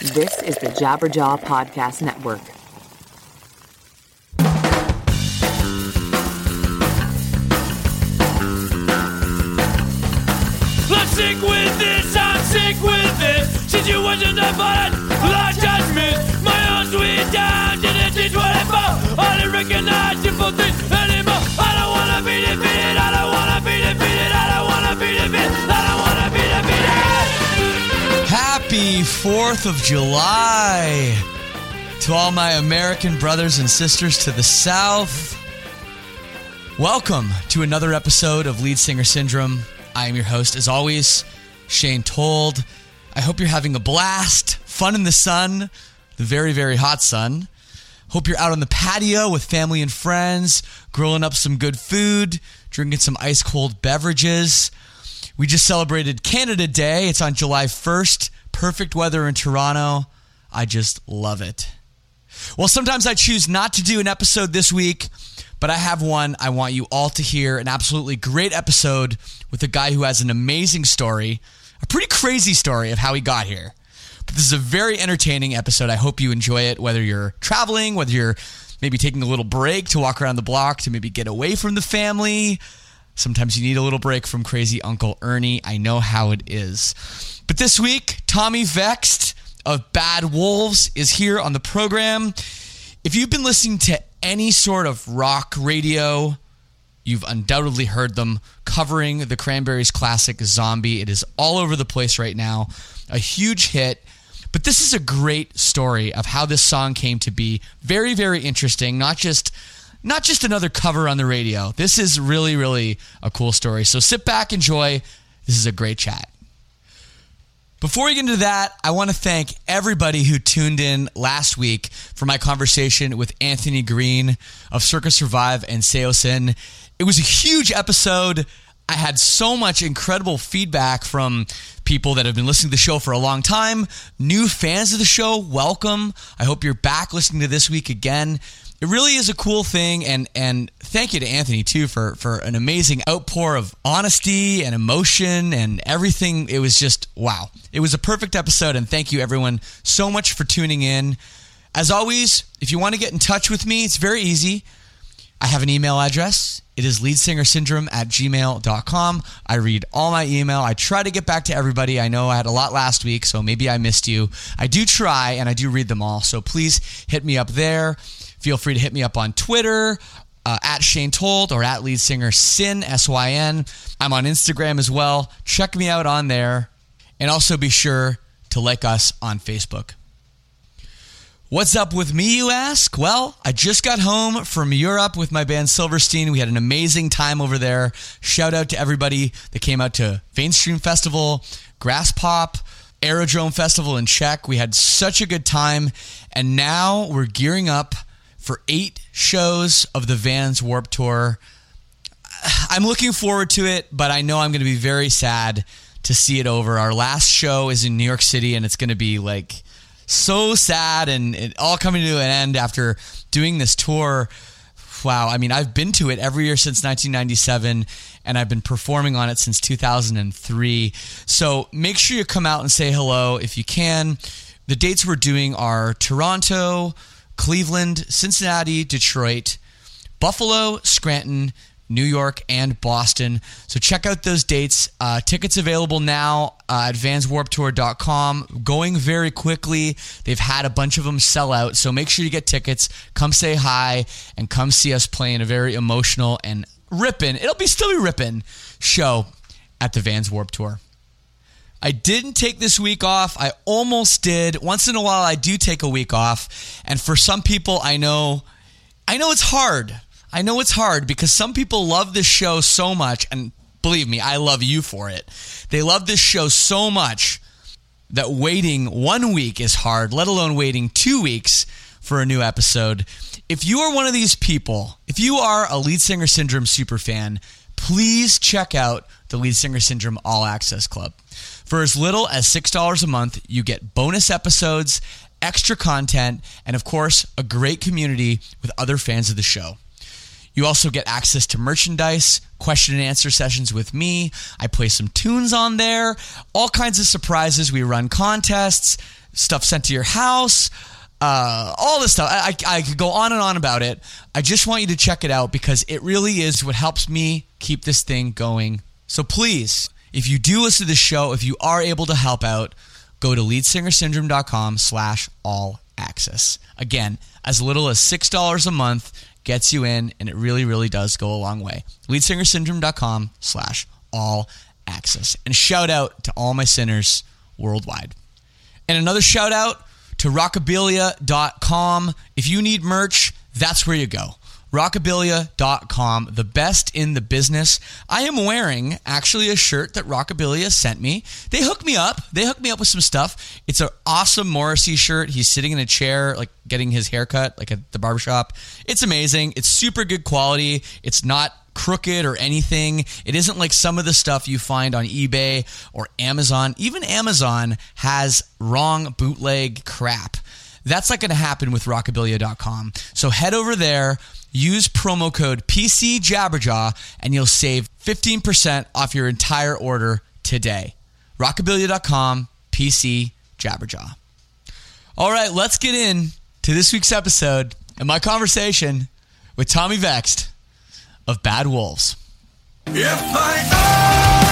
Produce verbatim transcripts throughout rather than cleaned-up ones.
This is the Jabberjaw Podcast Network. I'm sick with this, I'm sick with this situation that violent, large judgment. My own sweet time didn't teach what I found. I didn't recognize simple things anymore. I don't wanna be defeated, I don't wanna be defeated, I don't wanna be defeated, I don't wanna be defeated. Happy fourth of July to all my American brothers and sisters to the South. Welcome to another episode of Lead Singer Syndrome. I am your host, as always, Shane Told. I hope you're having a blast, fun in the sun, the very, very hot sun. Hope you're out on the patio with family and friends, grilling up some good food, drinking some ice-cold beverages. We just celebrated Canada Day. It's on July first. Perfect weather in Toronto. I just love it. Well, sometimes I choose not to do an episode this week, but I have one I want you all to hear, an absolutely great episode with a guy who has an amazing story, a pretty crazy story of how he got here. But this is a very entertaining episode. I hope you enjoy it, whether you're traveling, whether you're maybe taking a little break to walk around the block to maybe get away from the family. Sometimes you need a little break from crazy Uncle Ernie. I know how it is. But this week, Tommy Vext of Bad Wolves is here on the program. If you've been listening to any sort of rock radio, you've undoubtedly heard them covering the Cranberries' classic Zombie. It is all over the place right now. A huge hit. But this is a great story of how this song came to be. Very, very interesting. Not just, not just another cover on the radio. This is really, really a cool story. So sit back, enjoy. This is a great chat. Before we get into that, I want to thank everybody who tuned in last week for my conversation with Anthony Green of Circa Survive and Saosin. It was a huge episode. I had so much incredible feedback from people that have been listening to the show for a long time. New fans of the show, welcome. I hope you're back listening to this week again. It really is a cool thing, and and thank you to Anthony, too, for, for an amazing outpour of honesty and emotion and everything. It was just, wow. It was a perfect episode, and thank you, everyone, so much for tuning in. As always, if you want to get in touch with me, it's very easy. I have an email address. It is leadsingersyndrome at gmail dot com. I read all my email. I try to get back to everybody. I know I had a lot last week, so maybe I missed you. I do try, and I do read them all, so please hit me up there. Feel free to hit me up on Twitter, uh, at Shane Told, or at Lead Singer Syn, S Y N. I'm on Instagram as well. Check me out on there. And also be sure to like us on Facebook. What's up with me, you ask? Well, I just got home from Europe with my band Silverstein. We had an amazing time over there. Shout out to everybody that came out to Veinstream Festival, Grass Pop, Aerodrome Festival in Czech. We had such a good time. And now we're gearing up for eight shows of the Vans Warped Tour. I'm looking forward to it, but I know I'm going to be very sad to see it over. Our last show is in New York City, and it's going to be like so sad and it all coming to an end after doing this tour. Wow, I mean, I've been to it every year since nineteen ninety-seven, and I've been performing on it since two thousand three. So make sure you come out and say hello if you can. The dates we're doing are Toronto, Cleveland, Cincinnati, Detroit, Buffalo, Scranton, New York, and Boston. So check out those dates. Uh, tickets available now uh, at vans warped tour dot com. Going very quickly. They've had a bunch of them sell out. So make sure you get tickets. Come say hi and come see us playing a very emotional and ripping, it'll be still be ripping show at the Vans Warped Tour. I didn't take this week off. I almost did. Once in a while, I do take a week off. And for some people, I know, I know it's hard. I know it's hard because some people love this show so much. And believe me, I love you for it. They love this show so much that waiting one week is hard, let alone waiting two weeks for a new episode. If you are one of these people, if you are a Lead Singer Syndrome superfan, please check out the Lead Singer Syndrome All Access Club. For as little as six dollars a month, you get bonus episodes, extra content, and of course, a great community with other fans of the show. You also get access to merchandise, question and answer sessions with me. I play some tunes on there, all kinds of surprises. We run contests. stuff sent to your house, uh, all this stuff. I, I, I could go on and on about it. I just want you to check it out because it really is what helps me keep this thing going. So please, if you do listen to the show, if you are able to help out, go to leadsingersyndrome.com slash all access. Again, as little as six dollars a month gets you in, and it really, really does go a long way. leadsingersyndrome.com slash all access. And shout out to all my sinners worldwide. And another shout out to rockabilia dot com. If you need merch, that's where you go. rockabilia dot com, the best in the business. I am wearing actually a shirt that Rockabilia sent me. They hooked me up. They hooked me up with some stuff. It's an awesome Morrissey shirt. He's sitting in a chair, like getting his haircut, like at the barbershop. It's amazing. It's super good quality. It's not crooked or anything. It isn't like some of the stuff you find on eBay or Amazon. Even Amazon has wrong bootleg crap. That's not going to happen with rockabilia dot com. So head over there, use promo code P C Jabberjaw, and you'll save fifteen percent off your entire order today. rockabilia dot com, P C Jabberjaw. All right, let's get in to this week's episode and my conversation with Tommy Vext of Bad Wolves. If I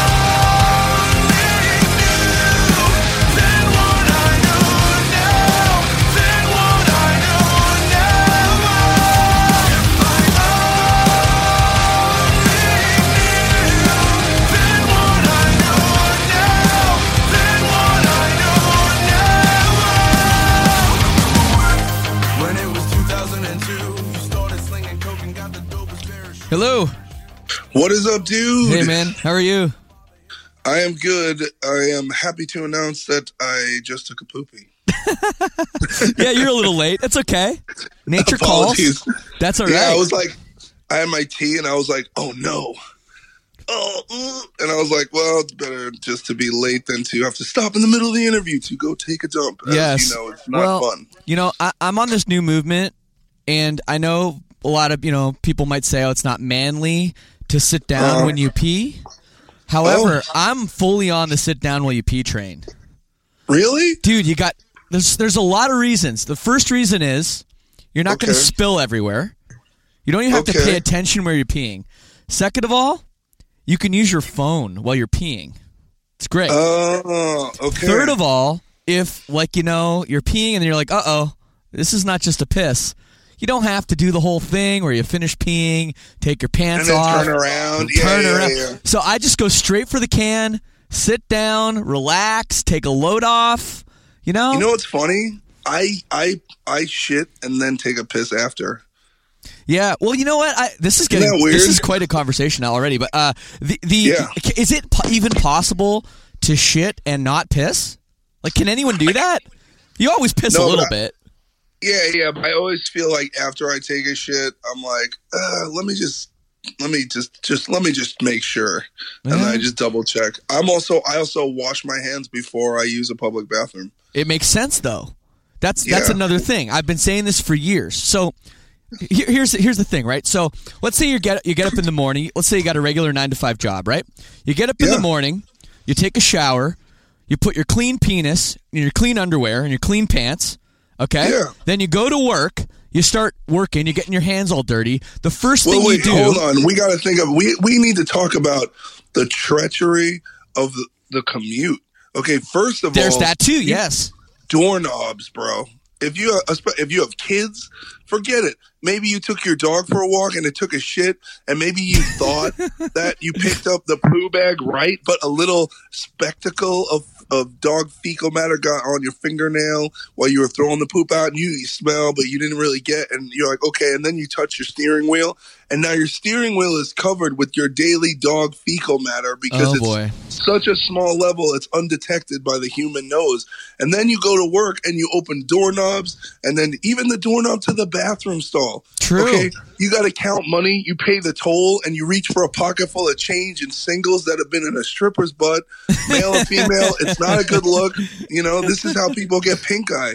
Hello. What is up, dude? Hey, man. How are you? I am good. I am happy to announce that I just took a poopy. Yeah, you're a little late. That's okay. Nature Apologies. calls. That's all yeah, right. I was like, I had my tea, and I was like, oh, no. Oh, uh, and I was like, well, it's better just to be late than to have to stop in the middle of the interview to go take a dump. As yes. you know, it's not well, fun. You know, I, I'm on this new movement, and I know a lot of, you know, people might say, oh, it's not manly to sit down Uh, when you pee. However, oh. I'm fully on the sit down while you pee train. Really? Dude, you got, there's, there's a lot of reasons. The first reason is you're not going Okay. to spill everywhere. You don't even have to Okay. pay attention where you're peeing. Second of all, you can use your phone while you're peeing. It's great. Oh, okay. Third of all, if, like, you know, you're peeing and you're like, uh-oh, this is not just a piss. You don't have to do the whole thing where you finish peeing, take your pants and then off, turn around. and Yeah, turn yeah, around. yeah. So I just go straight for the can, sit down, relax, take a load off. You know? You know what's funny? I I I shit and then take a piss after. Yeah. Well, you know what? I, this is getting Isn't that weird? this is quite a conversation now already. But uh, the the Yeah. is it po- even possible to shit and not piss? Like, can anyone do that? You always piss No, a little but I- bit. Yeah, yeah. But I always feel like after I take a shit, I'm like, uh, let me just, let me just, just let me just make sure, and Yeah. I just double check. I'm also, I also wash my hands before I use a public bathroom. It makes sense, though. That's that's Yeah. another thing. I've been saying this for years. So here, here's here's the thing, right? So let's say you get you get up in the morning. Let's say you got a regular nine to five job, right? You get up in Yeah. the morning, you take a shower, you put your clean penis in your clean underwear and your clean pants. Okay. Yeah. Then you go to work. You start working. You're getting your hands all dirty. The first Well, thing wait, you do. hold on. We got to think of we we need to talk about the treachery of the, the commute. Okay, first of There's all, that too. Yes. doorknobs, bro. If you if you have kids, forget it. Maybe you took your dog for a walk and it took a shit, and maybe you thought that you picked up the poo bag right, but a little spectacle of, of dog fecal matter got on your fingernail while you were throwing the poop out, and you, you smell, but you didn't really get, and you're like, okay, and then you touch your steering wheel, and now your steering wheel is covered with your daily dog fecal matter because Oh, it's boy. such a small level, it's undetected by the human nose. And then you go to work and you open doorknobs, and then even the doorknob to the bathroom stall. True. Okay, you got to count money. You pay the toll, and you reach for a pocket full of change in singles that have been in a stripper's butt, male and female. It's not a good look. You know, this is how people get pink eye.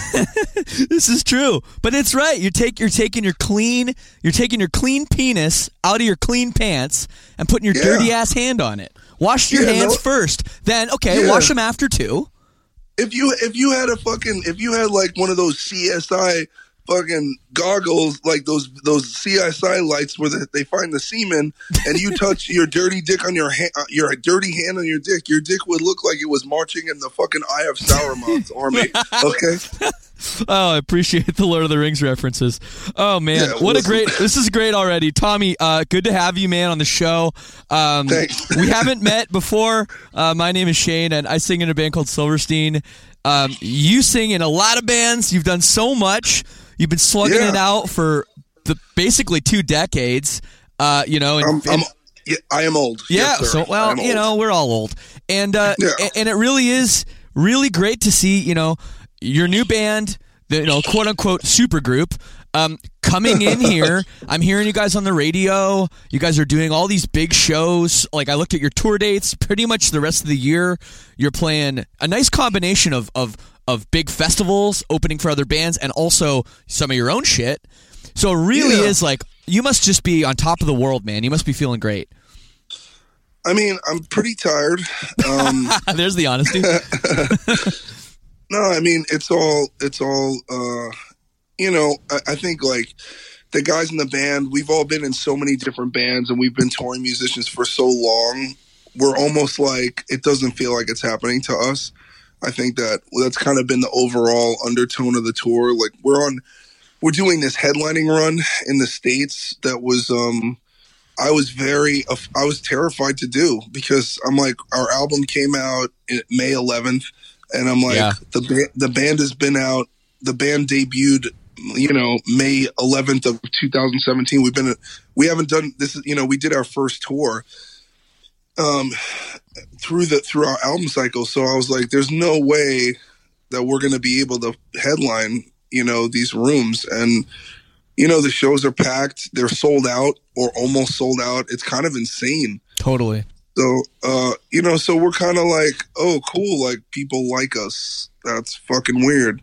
This is true, but it's right. You take you're taking your clean you're taking your clean penis out of your clean pants and putting your Yeah. dirty ass hand on it. Wash your Yeah, hands no- first, then okay, Yeah. wash them after too. if you if you had a fucking if you had like one of those C S I fucking goggles, like those those C S I lights where the, they find the semen, and you touch your dirty dick on your hand, your dirty hand on your dick, your dick would look like it was marching in the fucking Eye of Sauron's army. Okay. Oh, I appreciate the Lord of the Rings references. Oh man, Yeah, what a listen. great! This is great already, Tommy. Uh, good to have you, man, on the show. Um, Thanks. We haven't met before. Uh, my name is Shane, and I sing in a band called Silverstein. Um, you sing in a lot of bands. You've done so much. You've been slugging Yeah. it out for the basically two decades. Uh, you know, and, I'm, I'm, and- yeah, I am old. yeah. Yes, sir. so I well, am you old. know, we're all old, and uh, Yeah. a- and it really is really great to see. You know, your new band, the you know, quote unquote supergroup, um, coming in here. I'm hearing you guys on the radio. You guys are doing all these big shows. Like I looked at your tour dates. Pretty much the rest of the year, you're playing a nice combination of of of big festivals, opening for other bands, and also some of your own shit. So it really Yeah. is like you must just be on top of the world, man. You must be feeling great. I mean, I'm pretty tired. Um, There's the honesty. no, I mean, it's all, it's all, uh, you know, I, I think like the guys in the band, we've all been in so many different bands and we've been touring musicians for so long. We're almost like, it doesn't feel like it's happening to us. I think that that's kind of been the overall undertone of the tour. Like we're on, we're doing this headlining run in the States that was, um, I was very, I was terrified to do because I'm like, our album came out in May eleventh, and I'm like, Yeah. the ba- the band has been out, the band debuted, you know, May eleventh of two thousand seventeen. We've been, we haven't done this, you know, we did our first tour, um, through the through our album cycle. So I was like, there's no way that we're going to be able to headline, you know, these rooms. And you know, the shows are packed. They're sold out or almost sold out. It's kind of insane. Totally. So, uh, you know, so we're kind of like, oh, cool. Like people like us. That's fucking weird.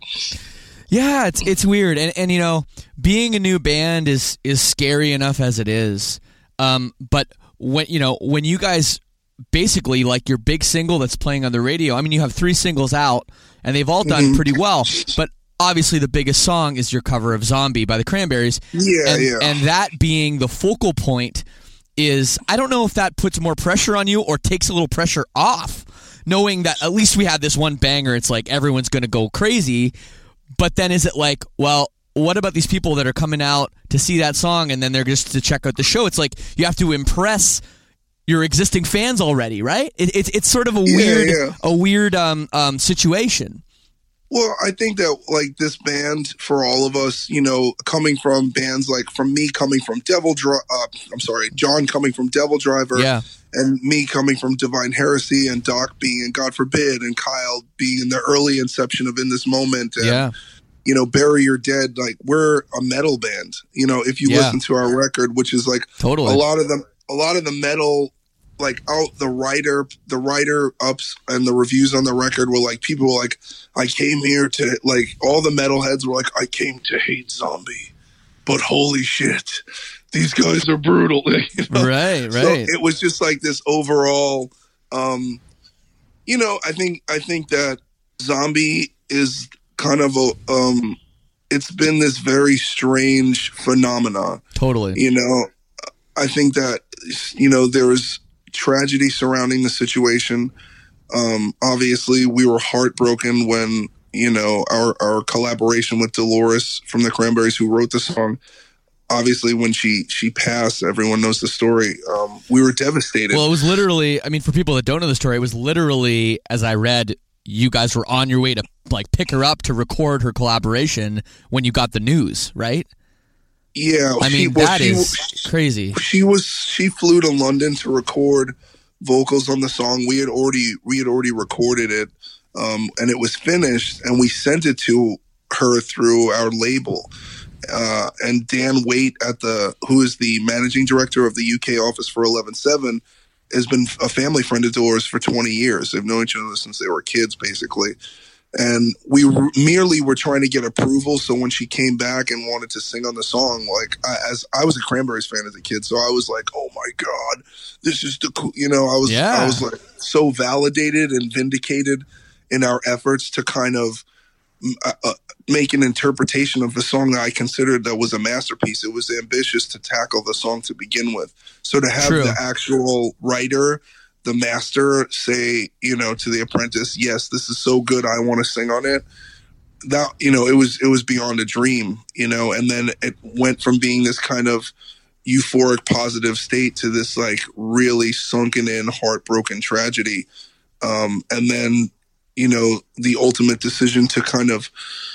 Yeah, it's it's weird, and and you know, being a new band is is scary enough as it is. Um, but when you know when you guys basically like your big single that's playing on the radio. I mean, you have three singles out, and they've all done Mm-hmm. pretty well. But obviously, the biggest song is your cover of "Zombie" by the Cranberries. Yeah, and, yeah. and that being the focal point is, I don't know if that puts more pressure on you or takes a little pressure off, knowing that at least we had this one banger. It's like everyone's going to go crazy. But then is it like, well, what about these people that are coming out to see that song and then they're just to check out the show? It's like you have to impress your existing fans already, right? It, it's it's sort of a Yeah, weird yeah. a weird um, um, situation. Well, I think that like this band for all of us, you know, coming from bands like from me coming from Devil Driver, uh, I'm sorry, John coming from Devil Driver, Yeah. and me coming from Divine Heresy, and Doc being in God Forbid, and Kyle being in the early inception of In This Moment, and Yeah. you know, Bury Your Dead. Like we're a metal band. You know, if you Yeah. listen to our record, which is like Totally. a lot of them, a lot of the metal. Like out the writer, the writer ups and the reviews on the record were like, people were like, I came here to like, all the metalheads were like, I came to hate Zombie, but holy shit, these guys are brutal. You know? Right, So right. it was just like this overall, um, you know, I think, I think that Zombie is kind of a, um, it's been this very strange phenomenon. Totally. You know, I think that, you know, there was tragedy surrounding the situation. Um, obviously, we were heartbroken when, you know, our, our collaboration with Dolores from the Cranberries, who wrote the song, obviously when she, she passed, everyone knows the story. Um, we were devastated. Well, it was literally, I mean, for people that don't know the story, it was literally, as I read, you guys were on your way to like pick her up to record her collaboration when you got the news, right? yeah. I she- mean, well, that she- is crazy. She was she flew to London to record vocals on the song. We had already we had already recorded it, um, and it was finished, and we sent it to her through our label. Uh, and Dan Waite at the who is the managing director of the U K office for eleven seven has been a family friend of Doors for twenty years. They've known each other since they were kids, basically. And we r- merely were trying to get approval. So when she came back and wanted to sing on the song, like I, as I was a Cranberries fan as a kid, so I was like, "Oh my god, this is the cool." You know, I was Yeah. I was like so validated and vindicated in our efforts to kind of uh, uh, make an interpretation of a song that I considered that was a masterpiece. It was ambitious to tackle the song to begin with. So to have True. the actual writer, the master, say, you know, to the apprentice, yes, this is so good, I want to sing on it. That, you know, it was it was beyond a dream, you know, and then it went from being this kind of euphoric positive state to this like really sunken in heartbroken tragedy. Um, and then, you know, the ultimate decision to kind of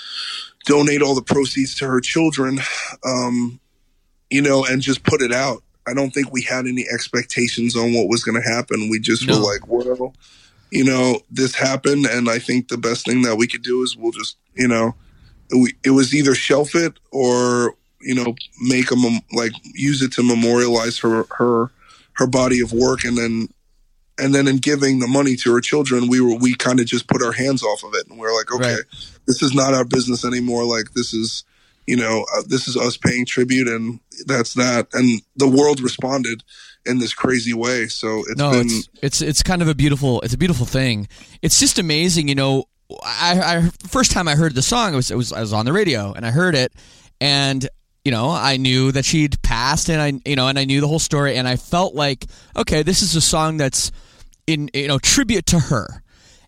donate all the proceeds to her children, um, you know, and just put it out. I don't think we had any expectations on what was going to happen. We just No. were like, well, you know, this happened, and I think the best thing that we could do is we'll just, you know, we, it was either shelf it or, you know, make a mem- like use it to memorialize her her her body of work, and then and then in giving the money to her children, we were we kind of just put our hands off of it, and we we're like, okay, Right. this is not our business anymore. Like this is, you know, uh, this is us paying tribute, and that's that. And the world responded in this crazy way. So it's no, been it's, it's it's kind of a beautiful it's a beautiful thing. It's just amazing, you know. I, I first time I heard the song, it was, it was I was on the radio and I heard it, and you know I knew that she'd passed, and I you know and I knew the whole story, and I felt like, okay, this is a song that's in you know tribute to her,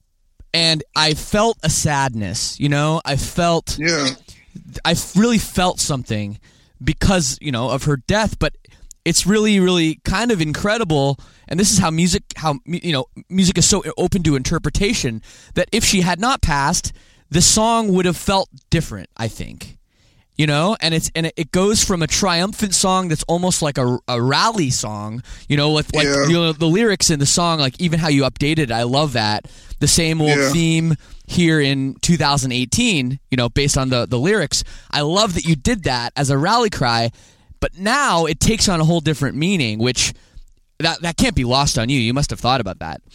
and I felt a sadness, you know, I felt yeah. I really felt something because, you know, of her death, but it's really, really kind of incredible. And this is how music, how, you know, music is so open to interpretation that if she had not passed, the song would have felt different, I think. You know, and it's and it goes from a triumphant song that's almost like a, a rally song, you know, with like Yeah. you know the lyrics in the song, like even how you updated it, I love that. The same old Yeah. theme here in two thousand eighteen, you know, based on the the lyrics. I love that you did that as a rally cry, but now it takes on a whole different meaning, which that that can't be lost on you. You must have thought about that.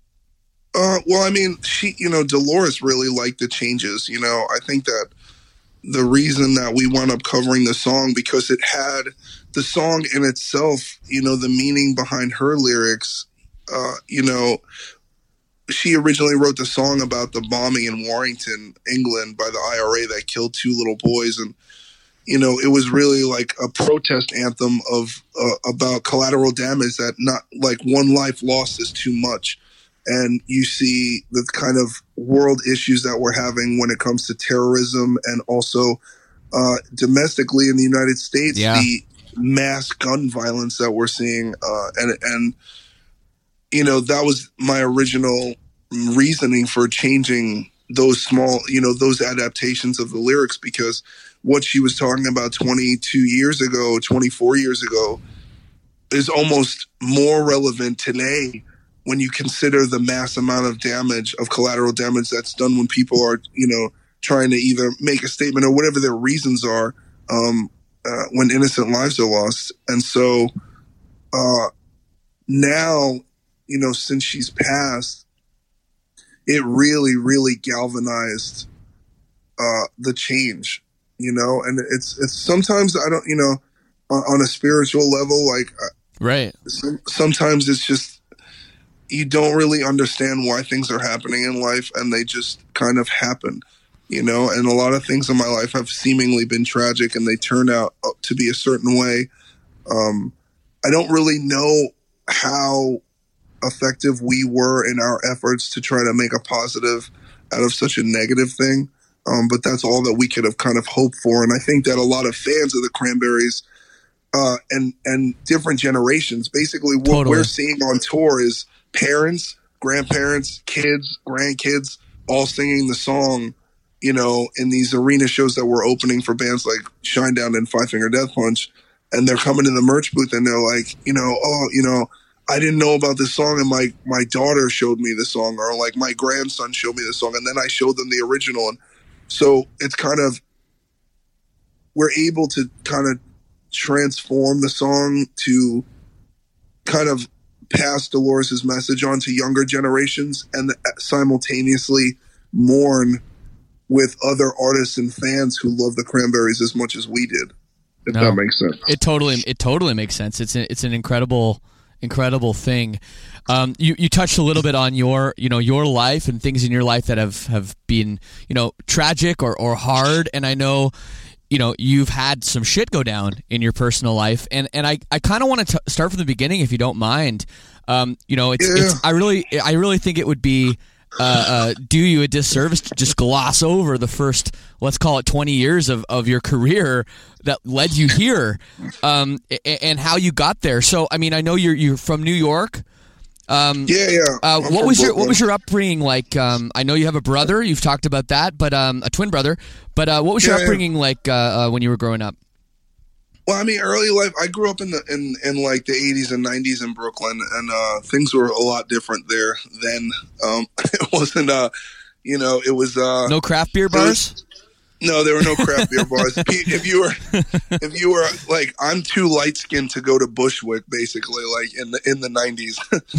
Uh, well, I mean, she, you know, Dolores really liked the changes. You know, I think that the reason that we wound up covering the song, because it had the song in itself, you know, the meaning behind her lyrics, uh, you know, she originally wrote the song about the bombing in Warrington, England by the I R A that killed two little boys. And, you know, it was really like a protest anthem of, uh, about collateral damage, that not like one life lost is too much. And you see the kind of world issues that we're having when it comes to terrorism, and also uh, domestically in the United States, Yeah. the mass gun violence that we're seeing. Uh, and, and, you know, that was my original reasoning for changing those small, you know, those adaptations of the lyrics, because what she was talking about twenty-two years ago, twenty-four years ago, is almost more relevant today when you consider the mass amount of damage, of collateral damage that's done when people are, you know, trying to either make a statement or whatever their reasons are, um, uh, when innocent lives are lost. And so uh, now, you know, since she's passed, it really, really galvanized uh, the change, you know, and it's, it's sometimes I don't, you know, on, on a spiritual level, like Right. some, sometimes it's just, you don't really understand why things are happening in life, and they just kind of happen, you know, and a lot of things in my life have seemingly been tragic, and they turn out to be a certain way. Um, I don't really know how effective we were in our efforts to try to make a positive out of such a negative thing. Um, but that's all that we could have kind of hoped for. And I think that a lot of fans of the Cranberries, uh, and, and different generations, basically what Totally. we're seeing on tour is parents, grandparents, kids, grandkids, all singing the song, you know, in these arena shows that we're opening for bands like Shinedown and Five Finger Death Punch. And they're coming to the merch booth and they're like, you know, oh, you know, I didn't know about this song, and my, my daughter showed me the song, or like my grandson showed me the song, and then I showed them the original. And so it's kind of, we're able to kind of transform the song to kind of pass Dolores's message on to younger generations, and simultaneously mourn with other artists and fans who love the Cranberries as much as we did. If No. that makes sense. It totally, it totally makes sense. It's a, it's an incredible, incredible thing. Um, you you touched a little bit on your you know your life and things in your life that have, have been you know tragic or, or hard, and I know you know you've had some shit go down in your personal life, and and I, I kind of want to start from the beginning if you don't mind. Um, you know it's Yeah. it's I really I really think it would be uh, uh, do you a disservice to just gloss over the first, let's call it twenty years of, of your career that led you here, um, and, and how you got there. So I mean I know you're you're from New York. Um, Yeah, yeah. Uh, I'm what from was your What Brooklyn. was your upbringing like? Um, I know you have a brother. You've talked about that, but um, a twin brother. But uh, what was your Yeah, yeah. upbringing like uh, uh, when you were growing up? Well, I mean, early life. I grew up in the in, in like the eighties and nineties in Brooklyn, and uh, things were a lot different there then. Um, it wasn't, uh, you know, it was uh, No craft beer there bars. was- no, there were no craft beer bars. If you were, if you were like, I'm too light skinned to go to Bushwick, basically, like in the in the nineties,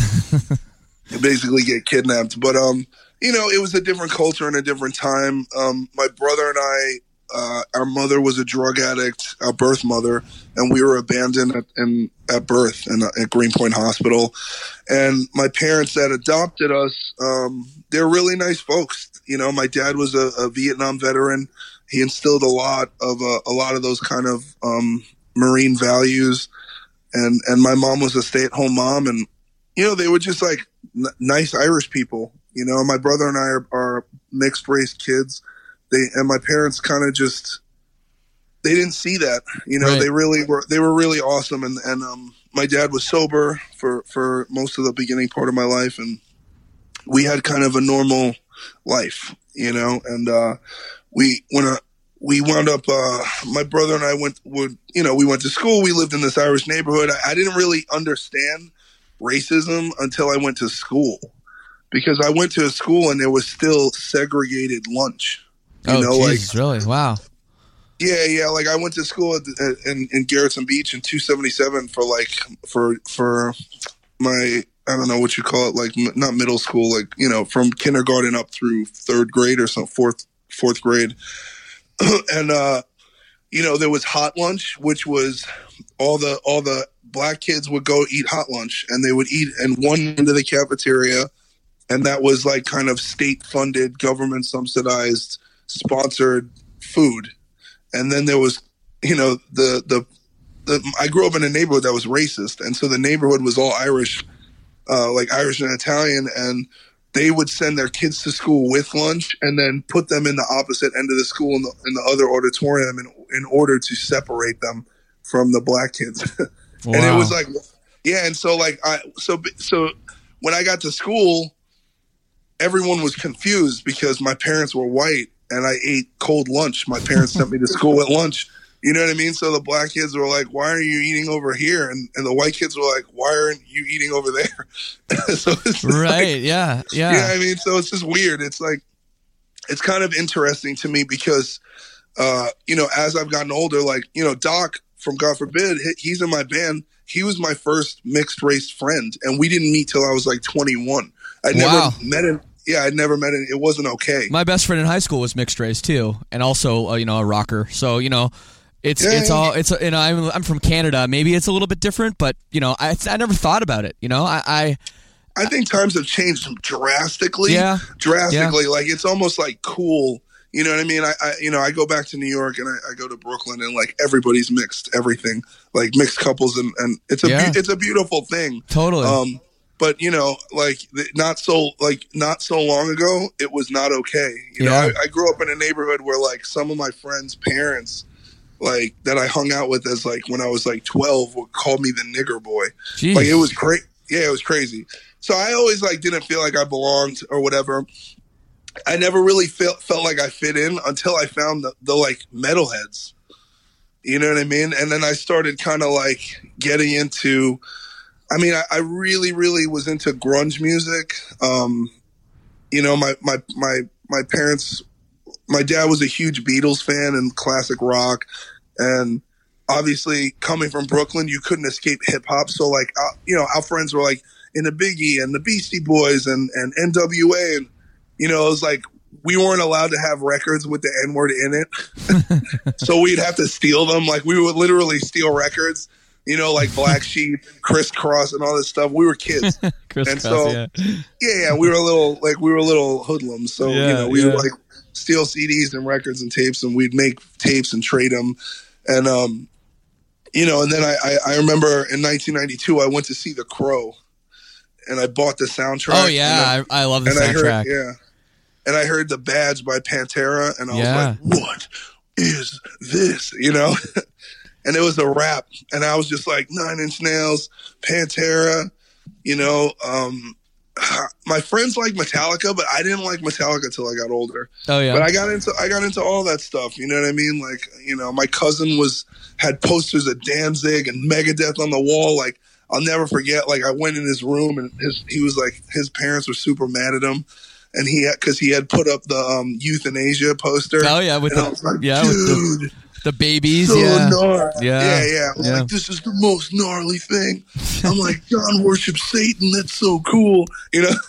you basically get kidnapped. But um, you know, it was a different culture and a different time. Um, my brother and I. Uh, our mother was a drug addict, our birth mother, and we were abandoned at, in, at birth in, at Greenpoint Hospital. And my parents that adopted us, um, they're really nice folks. You know, my dad was a, a Vietnam veteran. He instilled a lot of uh, a lot of those kind of um, Marine values. And and my mom was a stay at home mom, and you know they were just like n- nice Irish people. You know, my brother and I are, are mixed race kids. They and my parents kind of just they didn't see that, you know. Right. They really were they were really awesome, and and um, my dad was sober for for most of the beginning part of my life, and we had kind of a normal life, you know. And uh, we when uh, we wound up, uh, my brother and I went would you know we went to school. We lived in this Irish neighborhood. I, I didn't really understand racism until I went to school, because I went to a school and there was still segregated lunch. You oh, know, Jesus, like, really? Wow. yeah, yeah. Like I went to school at, at, in, in Garrettson Beach in two seventy-seven for like, for, for my, I don't know what you call it, like m- not middle school, like, you know, from kindergarten up through third grade or some fourth, fourth grade. And, uh, you know, there was hot lunch, which was all the, all the black kids would go eat hot lunch, and they would eat in one end of the cafeteria. And that was like kind of state funded, government subsidized, sponsored food. And then there was, you know, the, the, the, I grew up in a neighborhood that was racist. And so the neighborhood was all Irish, uh, like Irish and Italian. And they would send their kids to school with lunch and then put them in the opposite end of the school in the, in the other auditorium in, in order to separate them from the black kids. And it Wow. was like, yeah. And so like, I, so, so when I got to school, everyone was confused because my parents were white and I ate cold lunch. My parents sent me to school at lunch. You know what I mean? So the black kids were like, why are you eating over here? And, and the white kids were like, why aren't you eating over there? So it's Right. like, yeah. Yeah. yeah, I mean, so it's just weird. It's like, it's kind of interesting to me because, uh, you know, as I've gotten older, like, you know, Doc from God Forbid, he- he's in my band. He was my first mixed race friend, and we didn't meet till I was like twenty-one. I never Wow. met him. Yeah, I'd never met him. It wasn't okay. My best friend in high school was mixed race too, and also uh, you know a rocker. So you know, it's Yeah, it's yeah. all it's you know I'm I'm from Canada. Maybe it's a little bit different, but you know I I never thought about it. You know I, I I think times have changed drastically. Yeah. Drastically. Like, it's almost like cool. You know what I mean? I, I you know, I go back to New York and I, I go to Brooklyn, and like everybody's mixed, everything, like mixed couples, and, and it's a Yeah. be- it's a beautiful thing. totally. Um, but you know, like th- not so like not so long ago, it was not okay. You know, Yeah. I, I grew up in a neighborhood where like some of my friends' parents, like that I hung out with as like when I was like twelve, would call me the nigger boy. Jeez. Like it was great. Yeah, it was crazy. So I always like didn't feel like I belonged or whatever. I never really felt felt like I fit in until I found the, the like metalheads. You know what I mean? And then I started kind of like getting into. I mean, I, I really, really was into grunge music. Um, you know, my my my my parents, my dad was a huge Beatles fan and classic rock, and obviously coming from Brooklyn, you couldn't escape hip hop. So like, uh, you know, our friends were like in the Biggie and the Beastie Boys and and N W A, and you know, it was like we weren't allowed to have records with the N word in it, so we'd have to steal them. Like we would literally steal records. you know, like Black Sheep, Crisscross, and all this stuff. We were kids, and so yeah. yeah, yeah, we were a little like we were a little hoodlums. So Yeah, you know, we yeah. would like steal C Ds and records and tapes, and we'd make tapes and trade them, and um, you know, and then I I, I remember in nineteen ninety-two I went to see The Crow, and I bought the soundtrack. Oh yeah, and I, I love the and I soundtrack. heard, yeah, and I heard The Badge by Pantera, and I Yeah. was like, what is this? You know. And it was a rap, and I was just like Nine Inch Nails, Pantera, you know. Um, my friends like Metallica, but I didn't like Metallica till I got older. Oh yeah, But I got into I got into all that stuff. You know what I mean? Like, you know, my cousin was had posters of Danzig and Megadeth on the wall. Like, I'll never forget. Like, I went in his room, and his he was like his parents were super mad at him. And he had, because he had put up the um, euthanasia poster. Oh yeah, with and the I was like, yeah with the, dude. the babies. So yeah. gnarly. Yeah. yeah, yeah. I was Yeah. like, this is the most gnarly thing. I'm like, John worships Satan. That's so cool, you know.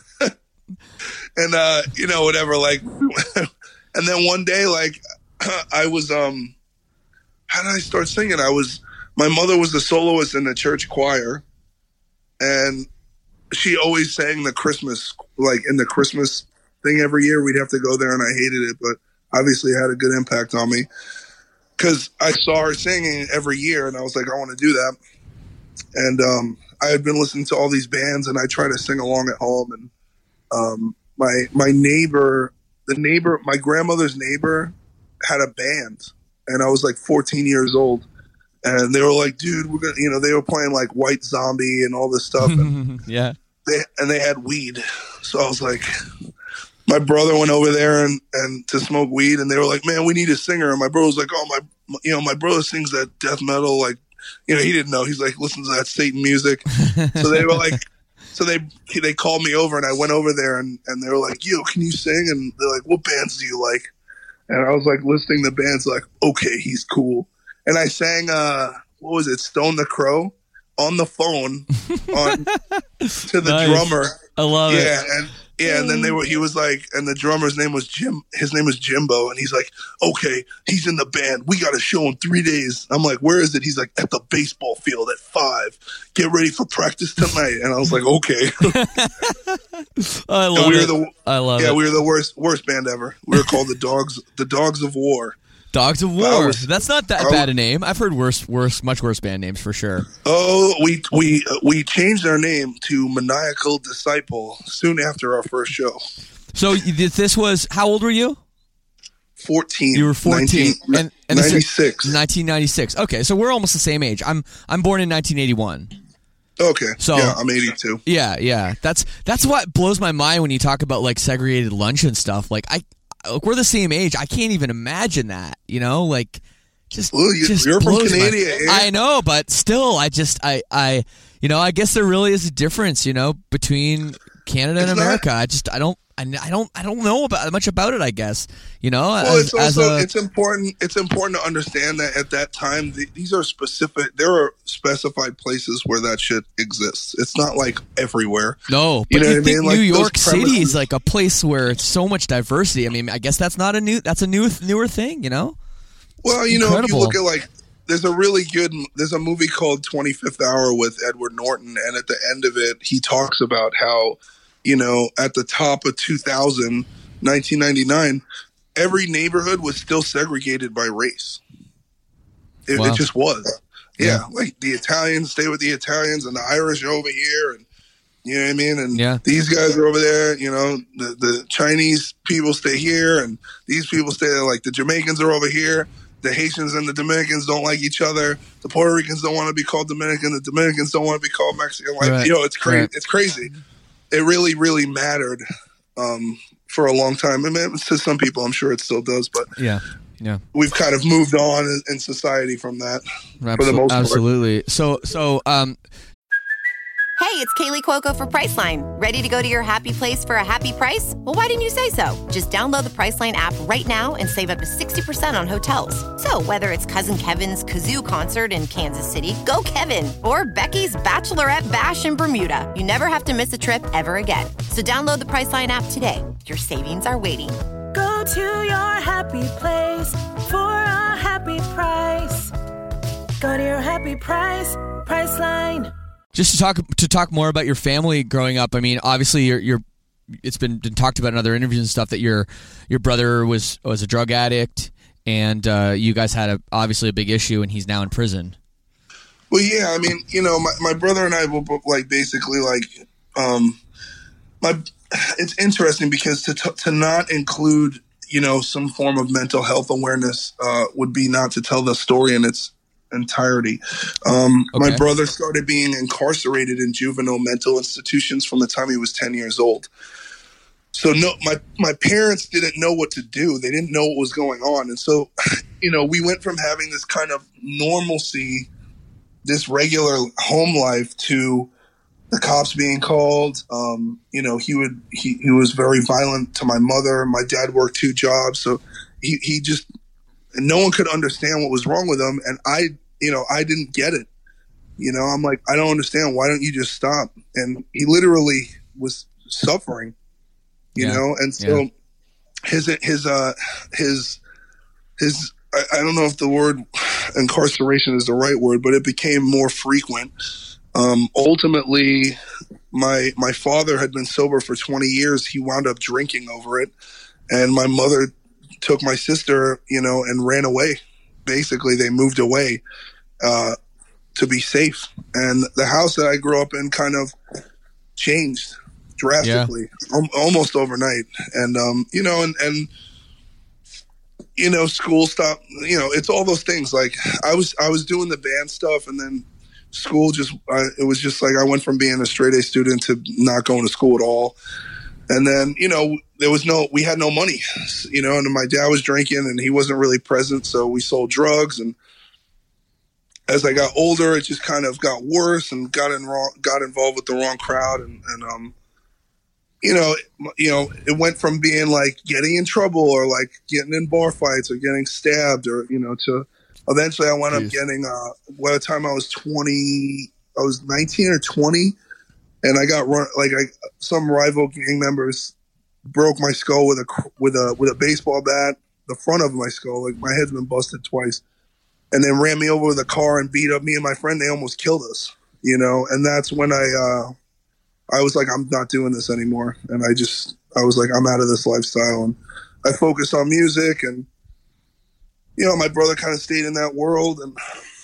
and uh, you know, whatever. Like, and then one day, like, I was um, how did I start singing? I was my mother was the soloist in the church choir, and she always sang the Christmas, like in the Christmas thing every year. We'd have to go there, and I hated it, but obviously it had a good impact on me because I saw her singing every year, and I was like, I want to do that. And um, I had been listening to all these bands, and I tried to sing along at home. And um, my my neighbor, the neighbor, my grandmother's neighbor, had a band, and I was like fourteen years old. And they were like, dude, we're gonna, you know, they were playing like White Zombie and all this stuff. And yeah. they and they had weed. So I was like, my brother went over there and, and to smoke weed, and they were like, man, we need a singer. And my brother was like, oh, my, you know, my brother sings that death metal. Like, you know, he didn't know. He's like, listen to that Satan music. So they were like, so they they called me over, and I went over there, and, and they were like, yo, can you sing? And they're like, what bands do you like? And I was like listing the bands, like, okay, he's cool. And I sang, uh, what was it, Stone the Crow on the phone on to the Nice. drummer. I love yeah, it. and yeah, and then they were. He was like, and the drummer's name was Jim. His name was Jimbo, and he's like, okay, he's in the band. We got a show in three days. I'm like, where is it? He's like, at the baseball field at five. Get ready for practice tonight. And I was like, okay. I And love we were it. the I love yeah, it. we were the worst worst band ever. We were called the Dogs, the Dogs of War. Dogs of I War. was- That's not that I bad was- a name. I've heard worse, worse, much worse band names for sure. Oh, we we uh, we changed our name to Maniacal Disciple soon after our first show. So you- this was, how old were you? Fourteen. You were fourteen. nineteen, and, and this is ninety-six. nineteen ninety-six. Okay, so we're almost the same age. I'm I'm born in nineteen eighty-one. Okay. So- yeah, I'm eighty-two. Yeah, yeah. That's that's what blows my mind when you talk about like segregated lunch and stuff. Like I, look, we're the same age. I can't even imagine that. You know, like just. Well, you- just you're from blows my- Canada, eh? I know, but still, I just I I you know I guess there really is a difference. You know, between Canada and It's not- America. I just I don't I, I don't I don't know about much about it. I guess you know. Well, as, it's also as a, it's important. It's important to understand that at that time, th- these are specific. There are specified places where that shit exists. It's not like everywhere. No, You but know you, what I think mean? Like, New those York City premises- is like a place where it's so much diversity. I mean, I guess that's not a new that's a new newer thing, you know? Well, you know, if you Incredible. look at like, there's a really good. There's a movie called twenty-fifth Hour with Edward Norton, and at the end of it, he talks about how, you know, at the top of two thousand, nineteen ninety-nine, every neighborhood was still segregated by race. It, Wow. it just was. Yeah, Yeah. like the Italians stay with the Italians, and the Irish are over here, and you know what I mean. And Yeah. these guys are over there. You know, the the Chinese people stay here, and these people stay there. Like the Jamaicans are over here. The Haitians and the Dominicans don't like each other. The Puerto Ricans don't want to be called Dominican. The Dominicans don't want to be called Mexican. Like, Right. you know, it's crazy. Right. It's crazy. It really, really mattered um, for a long time. I mean, to some people, I'm sure it still does, but Yeah. Yeah. we've kind of moved on in, in society from that for the Absol- most part. absolutely. So so um Hey, it's Kaylee Cuoco for Priceline. Ready to go to your happy place for a happy price? Well, why didn't you say so? Just download the Priceline app right now and save up to sixty percent on hotels. So whether it's Cousin Kevin's Kazoo Concert in Kansas City, go Kevin, or Becky's Bachelorette Bash in Bermuda, you never have to miss a trip ever again. So download the Priceline app today. Your savings are waiting. Go to your happy place for a happy price. Go to your happy price, Priceline. Just to talk to talk more about your family growing up. I mean, obviously, you're, you're it's been, been talked about in other interviews and stuff that your your brother was was a drug addict, and uh, you guys had a, obviously a big issue, and he's now in prison. Well, yeah, I mean, you know, my, my brother and I were both, like basically like um, my. It's interesting because to t- to not include, you know, some form of mental health awareness uh, would be not to tell the story in its entirety. Um, Okay. My brother started being incarcerated in juvenile mental institutions from the time he was ten years old. So no, my, my parents didn't know what to do. They didn't know what was going on. And so, you know, we went from having this kind of normalcy, this regular home life, to the cops being called. Um, you know, he would, he, he was very violent to my mother. My dad worked two jobs. So he, he just, and no one could understand what was wrong with him. And I, you know, I didn't get it. You know, I'm like, I don't understand. Why don't you just stop? And he literally was suffering, you Yeah. know? And so Yeah. his, his, uh, his, his, I, I don't know if the word incarceration is the right word, but it became more frequent. Um, ultimately, my, my father had been sober for twenty years. He wound up drinking over it. And my mother took my sister, you know, and ran away. Basically, they moved away uh, to be safe. And the house that I grew up in kind of changed drastically, al- almost overnight. And, um, you know, and, and, you know, school stopped, you know, it's all those things. Like I was, I was doing the band stuff, and then school just, uh, it was just like I went from being a straight A student to not going to school at all. And then, you know, there was no, we had no money, you know, and my dad was drinking and he wasn't really present. So we sold drugs. And as I got older, it just kind of got worse and got in wrong, got involved with the wrong crowd. And, and, um, you know, you know, it went from being like getting in trouble or like getting in bar fights or getting stabbed or, you know, to eventually I wound up getting, uh, by the time I was twenty, I was nineteen or twenty. And I got run, like I, some rival gang members broke my skull with a, with a, with a baseball bat, the front of my skull. Like my head's been busted twice, and then ran me over with a car and beat up me and my friend. They almost killed us, you know? And that's when I, uh, I was like, I'm not doing this anymore. And I just, I was like, I'm out of this lifestyle. And I focused on music, and, you know, my brother kind of stayed in that world, and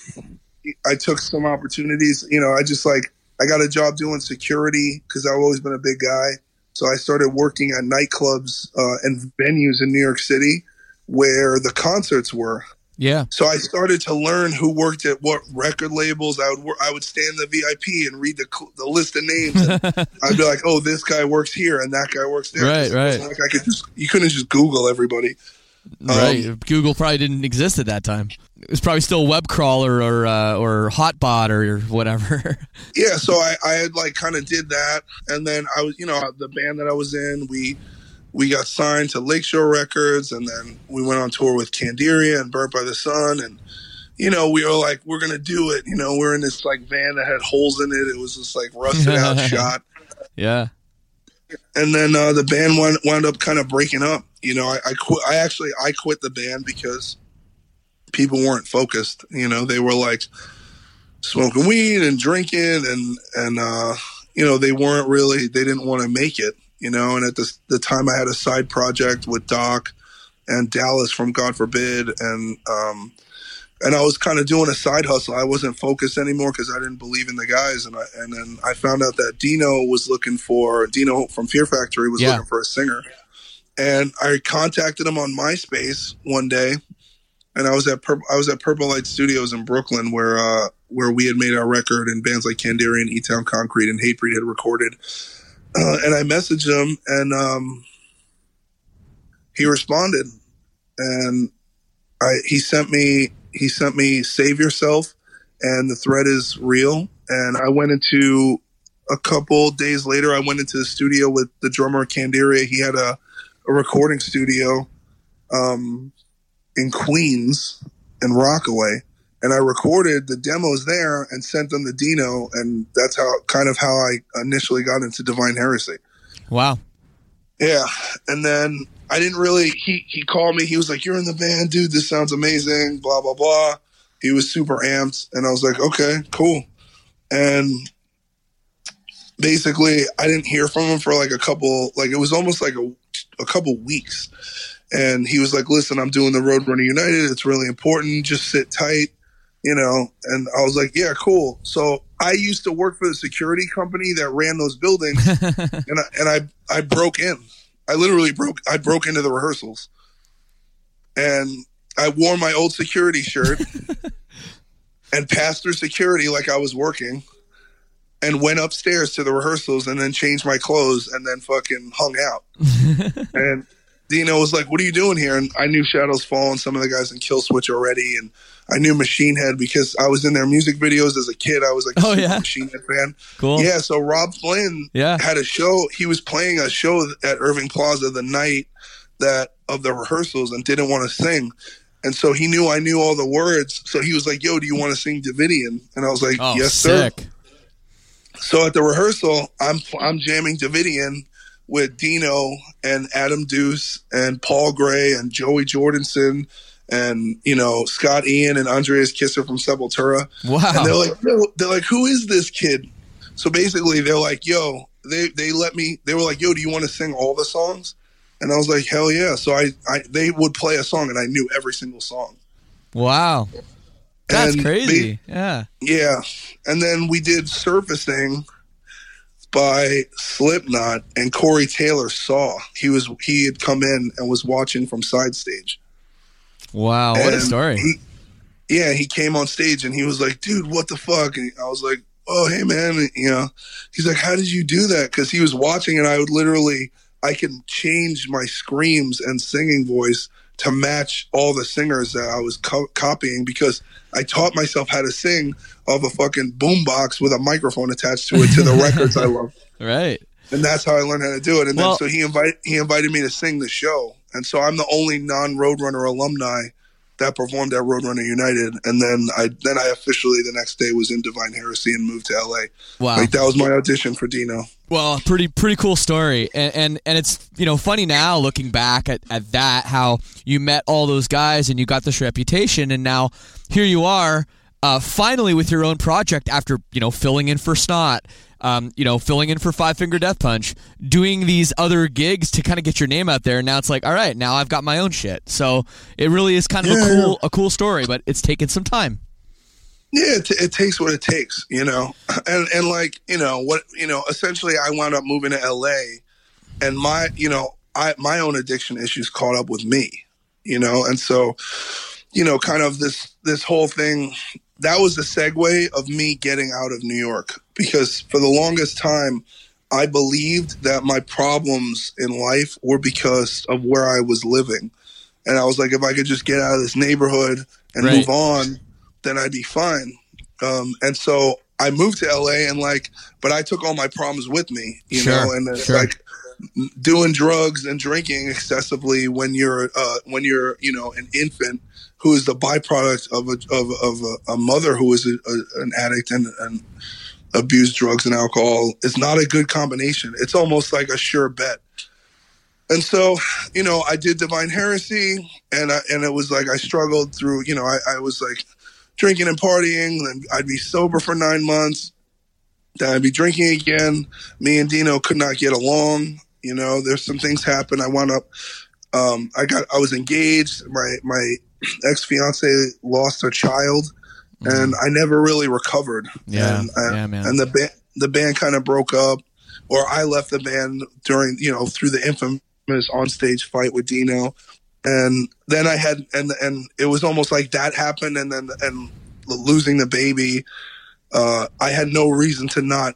I took some opportunities, you know, I just like, I got a job doing security because I've always been a big guy. So I started working at nightclubs uh, and venues in New York City where the concerts were. Yeah. So I started to learn who worked at what record labels. I would work, I would stand in the V I P and read the the list of names. And I'd be like, "Oh, this guy works here and that guy works there." Right, right. Like I could just, you couldn't just Google everybody. Right. Um, Google probably didn't exist at that time. It was probably still web crawler or uh, or Hotbot or whatever. Yeah, so I, I had like kind of did that, and then I was, you know, the band that I was in, we we got signed to Lakeshore Records, and then we went on tour with Candiria and Burnt by the Sun, and you know, we were like, we're gonna do it. You know, we're in this like van that had holes in it. It was just like rusted out shot. Yeah. And then uh, the band wound, wound up kind of breaking up. You know, I, I quit. I actually I quit the band because people weren't focused. You know, they were like smoking weed and drinking, and and uh, you know, they weren't really. They didn't want to make it. You know, and at the the time, I had a side project with Doc and Dallas from God Forbid, and um, and I was kind of doing a side hustle. I wasn't focused anymore because I didn't believe in the guys. And I, and then I found out that Dino was looking for, Dino from Fear Factory was Yeah. looking for a singer. And I contacted him on MySpace one day, and I was at Pur- I was at Purple Light Studios in Brooklyn, where uh, where we had made our record, and bands like Candiria and E-Town Concrete and Hatebreed had recorded. Uh, and I messaged him, and um, he responded, and I he sent me he sent me Save Yourself, and the threat is real. And I went into a couple days later. I went into the studio with the drummer of Candiria. He had a a recording studio um, in Queens in Rockaway, and I recorded the demos there and sent them to Dino, and that's how kind of how I initially got into Divine Heresy. Wow. Yeah, and then I didn't really. He he called me. He was like, "You're in the band, dude. This sounds amazing." Blah blah blah. He was super amped, and I was like, okay, cool. And basically, I didn't hear from him for like a couple, like it was almost like a, a couple weeks. And he was like, listen, I'm doing the Roadrunner United. It's really important. Just sit tight, you know. And I was like, yeah, cool. So I used to work for the security company that ran those buildings, and I, and I I broke in. I literally broke. I broke into the rehearsals, and I wore my old security shirt and passed through security like I was working, and went upstairs to the rehearsals, and then changed my clothes, and then fucking hung out. And Dino was like, what are you doing here? And I knew Shadows Fall and some of the guys in Killswitch already, and I knew Machine Head because I was in their music videos as a kid. I was like a oh, super yeah? Machine Head fan. Cool. Yeah, so Rob Flynn yeah. had a show. He was playing a show at Irving Plaza the night that of the rehearsals and didn't want to sing. And so he knew I knew all the words. So he was like, yo, do you want to sing Davidian? And I was like, oh, yes, sick. sir. So at the rehearsal, I'm I'm jamming Davidian with Dino and Adam Deuce and Paul Gray and Joey Jordanson and, you know, Scott Ian and Andreas Kisser from Sepultura. Wow. And they're like, yo, they're like, who is this kid? So basically they're like, yo, they, they let me, they were like, yo, do you want to sing all the songs? And I was like, hell yeah. So I, I they would play a song and I knew every single song. Wow. That's and crazy. They, yeah. Yeah. And then we did Surfacing by Slipknot, and Corey Taylor saw. He was he had come in and was watching from side stage. Wow, what and a story. He, yeah, he came on stage and he was like, dude, what the fuck? And I was like, oh, hey, man. And, you know, he's like, how did you do that? Because he was watching and I would literally, I can change my screams and singing voice to match all the singers that I was co- copying because I taught myself how to sing off a fucking boombox with a microphone attached to it to the records I love. Right. And that's how I learned how to do it. And well, then so he invited he invited me to sing the show. And so I'm the only non-Roadrunner alumni that performed at Roadrunner United. And then I then I officially the next day was in Divine Heresy and moved to L A. Wow. Like that was my audition for Dino. Well, pretty pretty cool story. And and, and it's, you know, funny now looking back at, at that, how you met all those guys and you got this reputation, and now here you are uh, finally with your own project after, you know, filling in for Snot. Um, you know, filling in for Five Finger Death Punch, doing these other gigs to kind of get your name out there. And now it's like, all right, now I've got my own shit. So it really is kind of yeah. a cool, a cool story, but it's taken some time. Yeah, it, t- it takes what it takes, you know, and and like you know what you know. Essentially, I wound up moving to L A, and my you know I my own addiction issues caught up with me, you know, and so you know, kind of this this whole thing. That was the segue of me getting out of New York, because for the longest time, I believed that my problems in life were because of where I was living. And I was like, if I could just get out of this neighborhood and right. move on, then I'd be fine. Um, and so I moved to L A and like, but I took all my problems with me, you sure. know, and it's sure. like doing drugs and drinking excessively when you're, uh, when you're, you know, an infant who is the byproduct of a, of, of a, a mother who is a, a, an addict and, and abused drugs and alcohol. It's not a good combination. It's almost like a sure bet. And so, you know, I did Divine Heresy, and I, and it was like I struggled through, you know, I, I was like drinking and partying, then I'd be sober for nine months, then I'd be drinking again. Me and Dino could not get along. You know, there's some things happen. I wound up, um, I got, I was engaged. My, my ex-fiance lost her child, mm-hmm. and I never really recovered. Yeah, and, and, yeah, man. And the band, the band kind of broke up, or I left the band during, you know, through the infamous onstage fight with Dino. And then I had, and, and it was almost like that happened. And then, and losing the baby, uh, I had no reason to not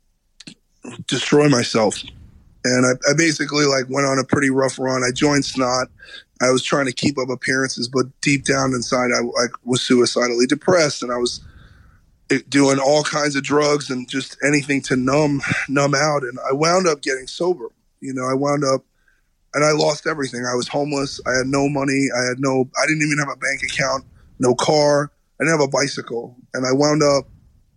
destroy myself. And I, I basically like went on a pretty rough run. I joined Snot. I was trying to keep up appearances, but deep down inside, I, I was suicidally depressed, and I was doing all kinds of drugs and just anything to numb, numb out. And I wound up getting sober. You know, I wound up, and I lost everything. I was homeless. I had no money. I had no, I didn't even have a bank account, no car. I didn't have a bicycle. And I wound up,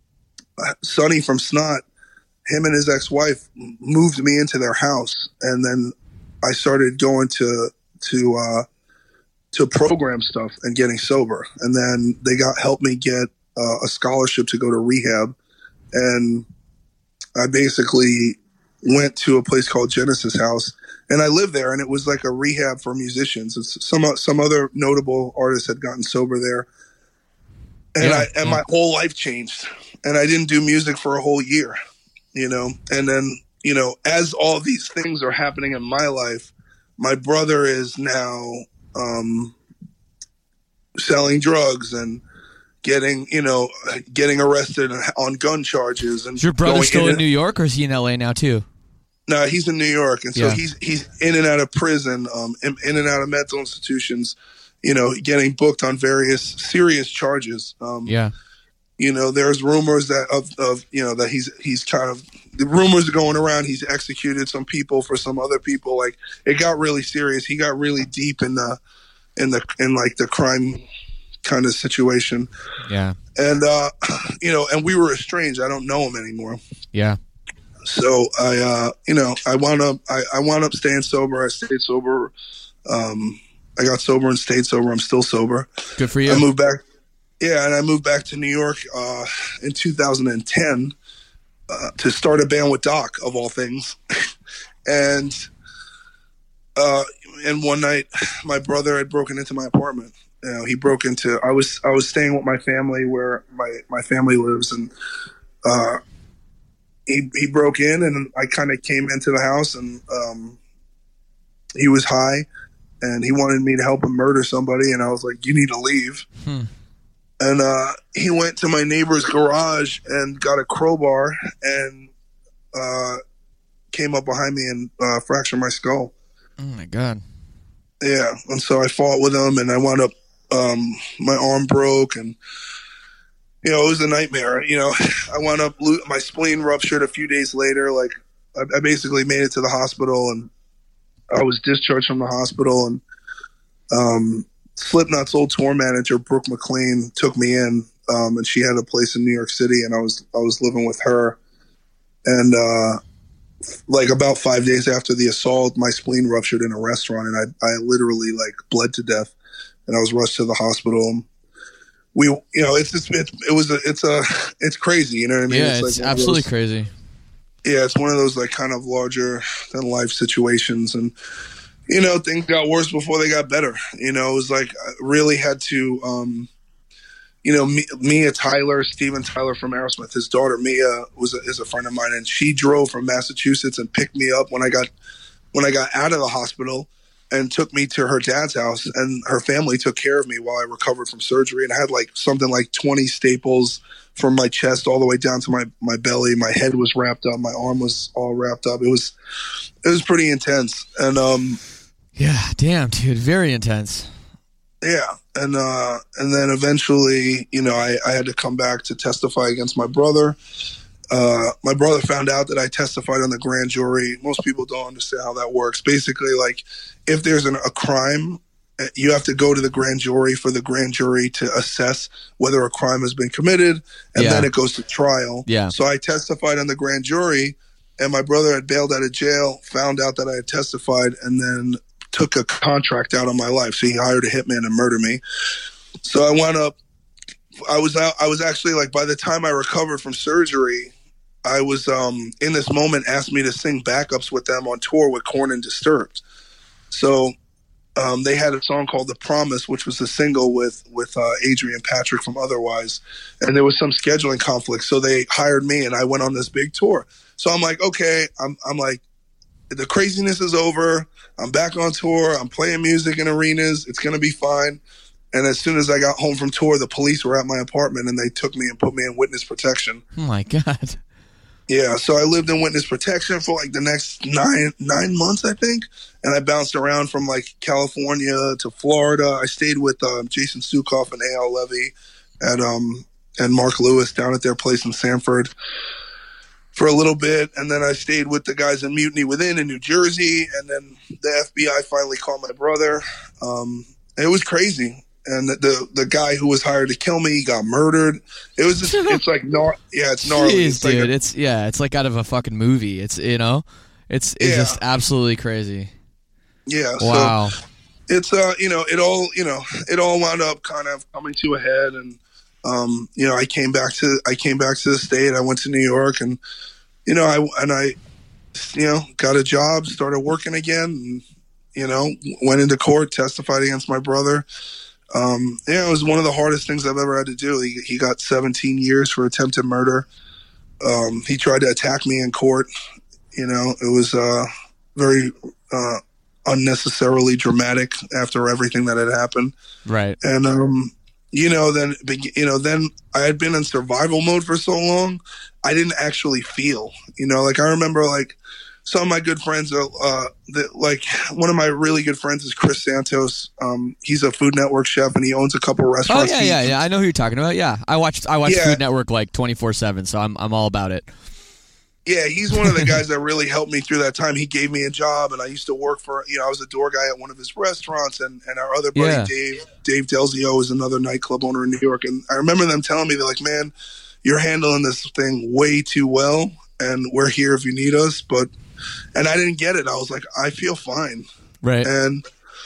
Sonny from Snot, him and his ex-wife moved me into their house. And then I started going to, to, uh, to program stuff and getting sober. And then they got helped me get uh, a scholarship to go to rehab. And I basically went to a place called Genesis House, and I lived there, and it was like a rehab for musicians. It's some some other notable artists had gotten sober there, and yeah, I and yeah. my whole life changed. And I didn't do music for a whole year, you know. And then, you know, as all these things are happening in my life, my brother is now um, selling drugs and getting, you know, getting arrested on gun charges. And Is your brother going still in in and- New York, or is he in L A now too? No, he's in New York, and so Yeah. he's he's in and out of prison, um, in, in and out of mental institutions. You know, getting booked on various serious charges. Um, Yeah. You know, there's rumors that of, of you know that he's he's kind of the rumors are going around. He's executed some people for some other people. Like, it got really serious. He got really deep in the in the in like the crime kind of situation. Yeah. And uh, you know, and we were estranged. I don't know him anymore. Yeah. So I, uh, you know, I wound up, I, I wound up staying sober. I stayed sober. Um, I got sober and stayed sober. I'm still sober. Good for you. I moved back. Yeah. And I moved back to New York, uh, in two thousand ten, uh, to start a band with Doc, of all things. and, uh, and one night my brother had broken into my apartment. You know, he broke into, I was, I was staying with my family where my, my family lives, and, uh, He, he broke in, and I kind of came into the house, and um, he was high, and he wanted me to help him murder somebody, and I was like, you need to leave. Hmm. And uh, he went to my neighbor's garage and got a crowbar and uh, came up behind me and uh, fractured my skull. Oh my God. Yeah, and so I fought with him, and I wound up, um, my arm broke, and you know, it was a nightmare. You know, I wound up, lo- my spleen ruptured a few days later. Like, I, I basically made it to the hospital, and I was discharged from the hospital, and um, Slipknot's old tour manager, Brooke McLean, took me in, um, and she had a place in New York City, and I was, I was living with her. And, uh, like about five days after the assault, my spleen ruptured in a restaurant, and I, I literally like bled to death, and I was rushed to the hospital. We, you know, it's just, it's, it was a, it's a, it's crazy. You know what I mean? Yeah, it's, it's like one of absolutely those- crazy. Yeah, it's one of those like kind of larger than life situations, and you know, things got worse before they got better. You know, it was like I really had to, um, you know, Mi- Mia Tyler, Steven Tyler from Aerosmith, his daughter Mia was a, is a friend of mine, and she drove from Massachusetts and picked me up when I got when I got out of the hospital, and took me to her dad's house, and her family took care of me while I recovered from surgery. And I had like something like twenty staples from my chest all the way down to my, my belly. My head was wrapped up. My arm was all wrapped up. It was, it was pretty intense. And, um, Yeah, damn, dude, very intense. yeah. And, uh, and then eventually, you know, I, I had to come back to testify against my brother. Uh, my brother found out that I testified on the grand jury. Most people don't understand how that works. Basically, like, if there's an, a crime, you have to go to the grand jury for the grand jury to assess whether a crime has been committed, and Yeah. then it goes to trial. Yeah. So I testified on the grand jury, and my brother had bailed out of jail, found out that I had testified, and then took a contract out on my life. So he hired a hitman to murder me. So I wound up, I was out, I was actually like, by the time I recovered from surgery, I was um, in this moment asked me to sing backups with them on tour with Korn and Disturbed. So um, they had a song called "The Promise," which was a single with with uh, Adrian Patrick from Otherwise, and there was some scheduling conflict. So they hired me, and I went on this big tour. So I'm like, okay, I'm I'm like, the craziness is over. I'm back on tour. I'm playing music in arenas. It's gonna be fine. And as soon as I got home from tour, the police were at my apartment, and they took me and put me in witness protection. Oh my God. Yeah, so I lived in witness protection for like the next nine nine months, I think, and I bounced around from like California to Florida. I stayed with um, Jason Sukoff and A L Levy, and um and Mark Lewis down at their place in Sanford for a little bit, and then I stayed with the guys in Mutiny Within in New Jersey, and then the F B I finally called my brother. Um, it was crazy. And the, the the guy who was hired to kill me got murdered. It was just, it's like, gnar- yeah, it's gnarly. Jeez, it's like dude, a- it's yeah, it's like out of a fucking movie. It's you know, it's it's Yeah. just absolutely crazy. yeah. Wow. So, it's uh, you know, it all, you know, it all wound up kind of coming to a head, and um, you know, I came back to, I came back to the state. I went to New York, and you know, I and I, you know, got a job, started working again, and you know, went into court, testified against my brother. Um, yeah, it was one of the hardest things I've ever had to do. He, he got seventeen years for attempted murder. Um, he tried to attack me in court. You know, it was uh, very uh, unnecessarily dramatic after everything that had happened. Right. And, um, you know, then, you know, then I had been in survival mode for so long, I didn't actually feel, you know, like I remember like some of my good friends, uh, uh that, like one of my really good friends is Chris Santos. Um, he's a Food Network chef and he owns a couple Oh restaurants. yeah, yeah, yeah. I know who you're talking about. Yeah, I watched I watched Yeah. Food Network like twenty-four seven, so I'm I'm all about it. Yeah, he's one of the guys that really helped me through that time. He gave me a job, and I used to work for, you know, I was a door guy at one of his restaurants, and, and our other buddy, Yeah. Dave, Dave Delzio, is another nightclub owner in New York. And I remember them telling me, they're like, man, you're handling this thing way too well, and we're here if you need us. But, and I didn't get it. I was like, I feel fine. Right. And,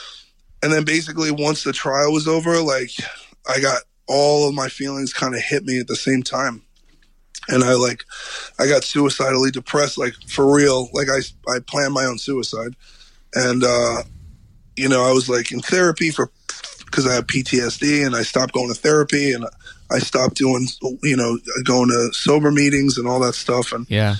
and then basically once the trial was over, like I got all of my feelings kind of hit me at the same time. And I like, I got suicidally depressed, like for real. Like I, I planned my own suicide, and uh, you know, I was like in therapy for because I have P T S D, and I stopped going to therapy, and I stopped doing, you know, going to sober meetings and all that stuff. And Yeah.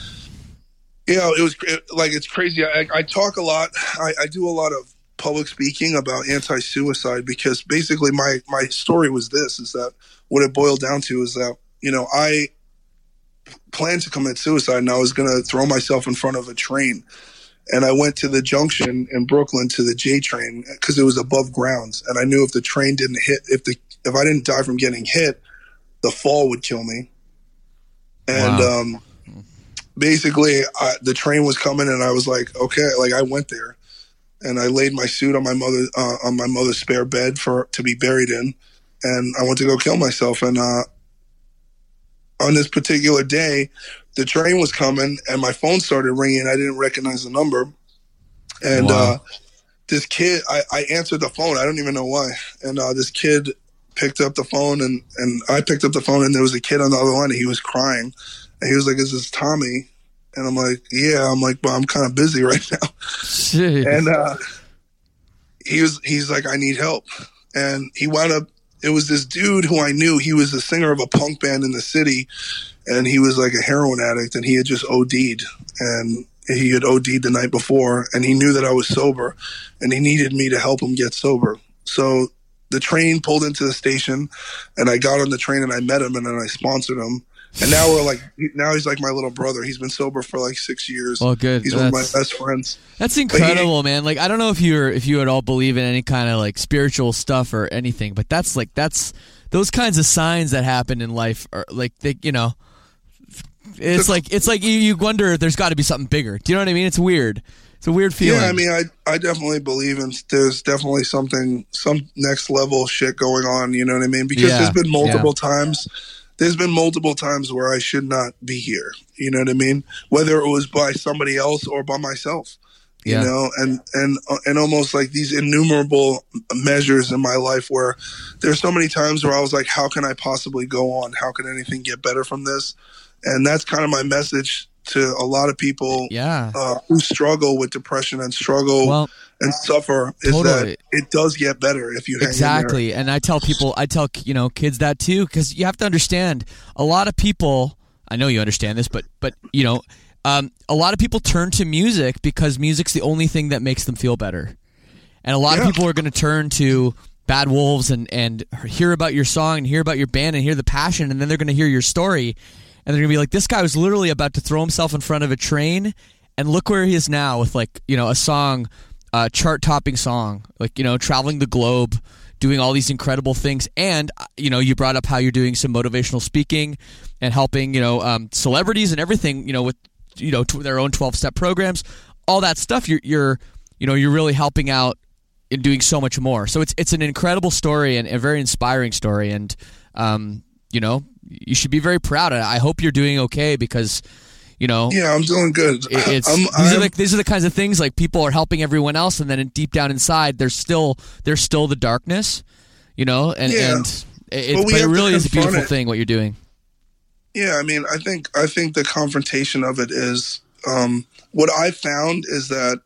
you know, it was it, like it's crazy. I, I talk a lot. I, I do a lot of public speaking about anti-suicide because basically my my story was this: is that what it boiled down to is that you know I. planned to commit suicide, and I was going to throw myself in front of a train. And I went to the junction in Brooklyn to the J train because it was above ground. And I knew if the train didn't hit, if the if I didn't die from getting hit, the fall would kill me. And Wow. um, basically, I, the train was coming, and I was like, okay, like I went there, and I laid my suit on my mother uh, on my mother's spare bed for to be buried in, and I went to go kill myself. And uh, on this particular day, the train was coming and my phone started ringing. I didn't recognize the number. And Wow. uh, this kid, I, I answered the phone. I don't even know why. And uh, this kid picked up the phone, and, and I picked up the phone, and there was a kid on the other line, and he was crying. And he was like, is this Tommy? And I'm like, yeah. I'm like, well, I'm kind of busy right now. Jeez. And uh, he was, he's like, I need help. And he wound up, it was this dude who I knew. He was the singer of a punk band in the city, and he was like a heroin addict, and he had just O D'd, and he had O D'd the night before, and he knew that I was sober, and he needed me to help him get sober. So the train pulled into the station, and I got on the train, and I met him, and then I sponsored him. And now we're like, now he's like my little brother. He's been sober for like six years. Well, good. He's one of my That's- best friends. That's incredible, man. Like I don't know if you're if you at all believe in any kind of like spiritual stuff or anything, but that's like that's those kinds of signs that happen in life are like they, you know, it's like it's like you, you wonder if there's got to be something bigger. Do you know what I mean? It's weird. It's a weird feeling. Yeah, I mean, I I definitely believe in there's definitely something, some next level shit going on. You know what I mean? Because Yeah, there's been multiple yeah. times, there's been multiple times where I should not be here. You know what I mean? Whether it was by somebody else or by myself. You Yeah. know, and and and almost like these innumerable measures in my life where there's so many times where I was like, how can I possibly go on? How can anything get better from this? And that's kind of my message to a lot of people Yeah. uh, who struggle with depression and struggle Well, and suffer is totally. that it does get better if you hang in Exactly. And I tell people, I tell, you know, kids that too, because you have to understand a lot of people, I know you understand this, but, but you know, um, a lot of people turn to music because music's the only thing that makes them feel better. And a lot Yeah. of people are going to turn to Bad Wolves and, and hear about your song and hear about your band and hear the passion, and then they're going to hear your story. And they're going to be like, this guy was literally about to throw himself in front of a train, and look where he is now with, like, you know, a song, a chart-topping song, like, you know, traveling the globe, doing all these incredible things. And, you know, you brought up how you're doing some motivational speaking and helping, you know, um, celebrities and everything, you know, with, you know, to their own twelve-step programs, all that stuff. You're, you're, you know, you're really helping out in doing so much more. So it's it's an incredible story and a very inspiring story. And, um, you know, you should be very proud. I hope you're doing okay because, you You know, Yeah, I'm doing good. It- it's I'm, these I'm, are the these are the kinds of things like people are helping everyone else, and then in, deep down inside, there's still there's still the darkness. You know, and Yeah. and it, But but we it have to really is a confront beautiful it. thing what you're doing. Yeah, I mean, I think I think the confrontation of it is um, what I found is that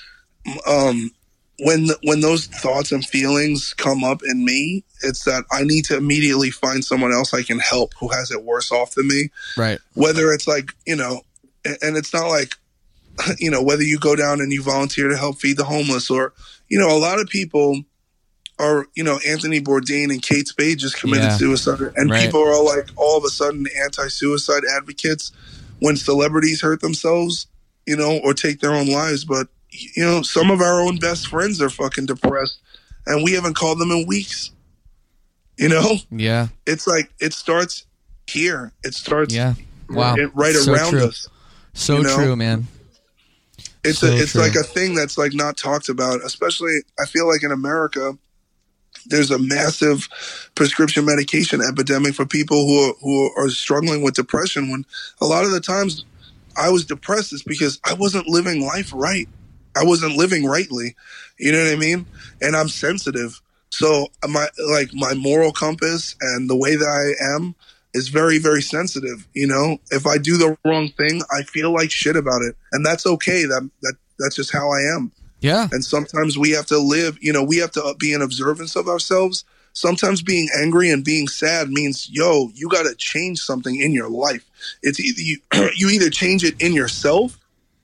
um, when when those thoughts and feelings come up in me, it's that I need to immediately find someone else I can help who has it worse off than me. Right. Whether it's like, you know, and and it's not like, you know, whether you go down and you volunteer to help feed the homeless, or, you know, a lot of people are, you know, Anthony Bourdain and Kate Spade just committed Yeah. suicide, and Right. people are all like all of a sudden anti-suicide advocates when celebrities hurt themselves, you know, or take their own lives. But, you know, some of our own best friends are fucking depressed, and we haven't called them in weeks. You know, Yeah. it's like it starts here. It starts Yeah. Wow. right, right So around true. us. So you know? true, man. It's So a, it's true. like a thing that's like not talked about, especially I feel like in America, there's a massive prescription medication epidemic for people who are, who are struggling with depression. When a lot of the times I was depressed, it's because I wasn't living life right. I wasn't living rightly. You know what I mean? And I'm sensitive. So my, like my moral compass and the way that I am is very, very sensitive. You know, if I do the wrong thing, I feel like shit about it, and that's okay. That that that's just how I am. Yeah. And sometimes we have to live. You know, we have to be in observance of ourselves. Sometimes being angry and being sad means, yo, you got to change something in your life. It's either you, you either change it in yourself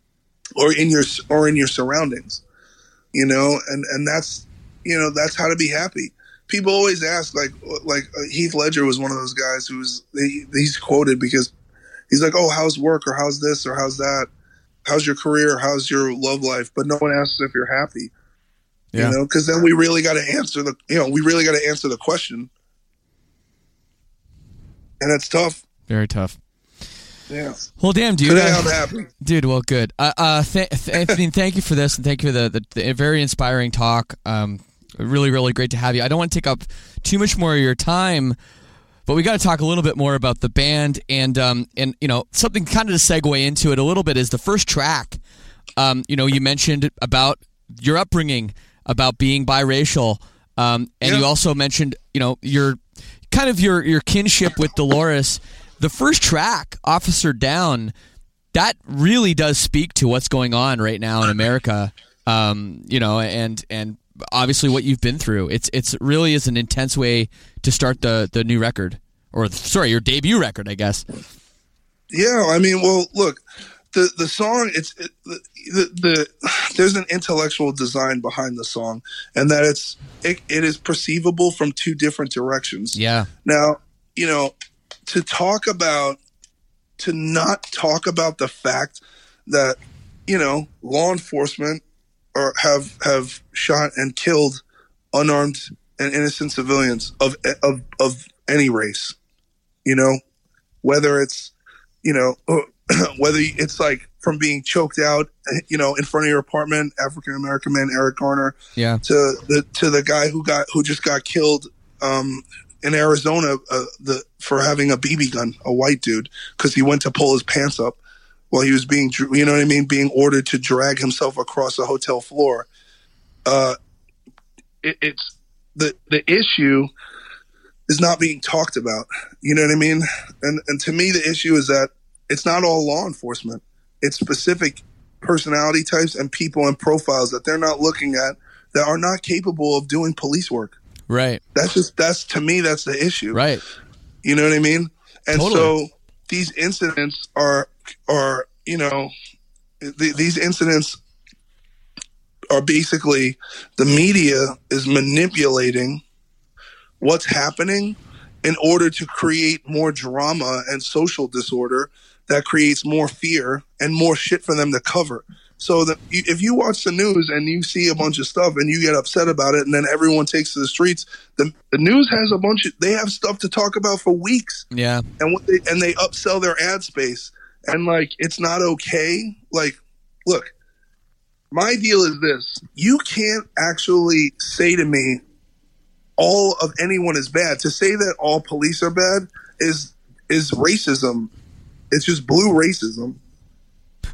or in your or in your surroundings. You know, and and that's you know that's how to be happy. People always ask, like, like uh, Heath Ledger was one of those guys who's he, he's quoted because he's like, "Oh, how's work, or how's this, or how's that, how's your career, how's your love life?" But no one asks if you're happy, Yeah. you know, because then we really got to answer the, you know, we really got to answer the question, and it's tough. Very tough. Yeah. Well, damn, dude. Today uh, I'm happy. Dude, well, good. Uh, uh, th- th- Anthony, thank you for this, and thank you for the, the, the very inspiring talk. Um, really, really great to have you. I don't want to take up too much more of your time, but we got to talk a little bit more about the band, and um, and you know, something kind of to segue into it a little bit is the first track. Um, you know, you mentioned about your upbringing, about being biracial, um, and Yeah. you also mentioned, you know, your kind of your your kinship with Dolores. The first track, Officer Down, that really does speak to what's going on right now in America. Um, you know, and and obviously what you've been through. It's it's really is an intense way to start the the new record, or sorry, your debut record, I guess. Yeah, I mean, well, look, the the song, it's it, the, the the there's an intellectual design behind the song, and that it's it, it is perceivable from two different directions. Yeah. Now, you know, to talk about, to not talk about the fact that, you know, law enforcement are have have shot and killed unarmed and innocent civilians of of of any race, you know, whether it's, you know, whether it's like from being choked out, you know, in front of your apartment, African American man Eric Garner, Yeah. to the to the guy who got who just got killed um, in Arizona, uh, the for having a B B gun, a white dude, because he went to pull his pants up while he was being, you know what I mean, being ordered to drag himself across a hotel floor. Uh, it, it's the the issue is not being talked about. You know what I mean? And and to me, the issue is that it's not all law enforcement. It's specific personality types and people and profiles that they're not looking at that are not capable of doing police work. Right. That's just, that's, to me, that's the issue. Right. You know what I mean? And Totally. so these incidents are, are, you know, th- these incidents are basically the media is manipulating what's happening in order to create more drama and social disorder that creates more fear and more shit for them to cover. So that you, if you watch the news and you see a bunch of stuff and you get upset about it, and then everyone takes to the streets, the, the news has a bunch of, they have stuff to talk about for weeks. Yeah. And what they, and they upsell their ad space, and like, it's not okay. Like, look, my deal is this: you can't actually say to me all of anyone is bad. To say that all police are bad is is racism. It's just blue racism.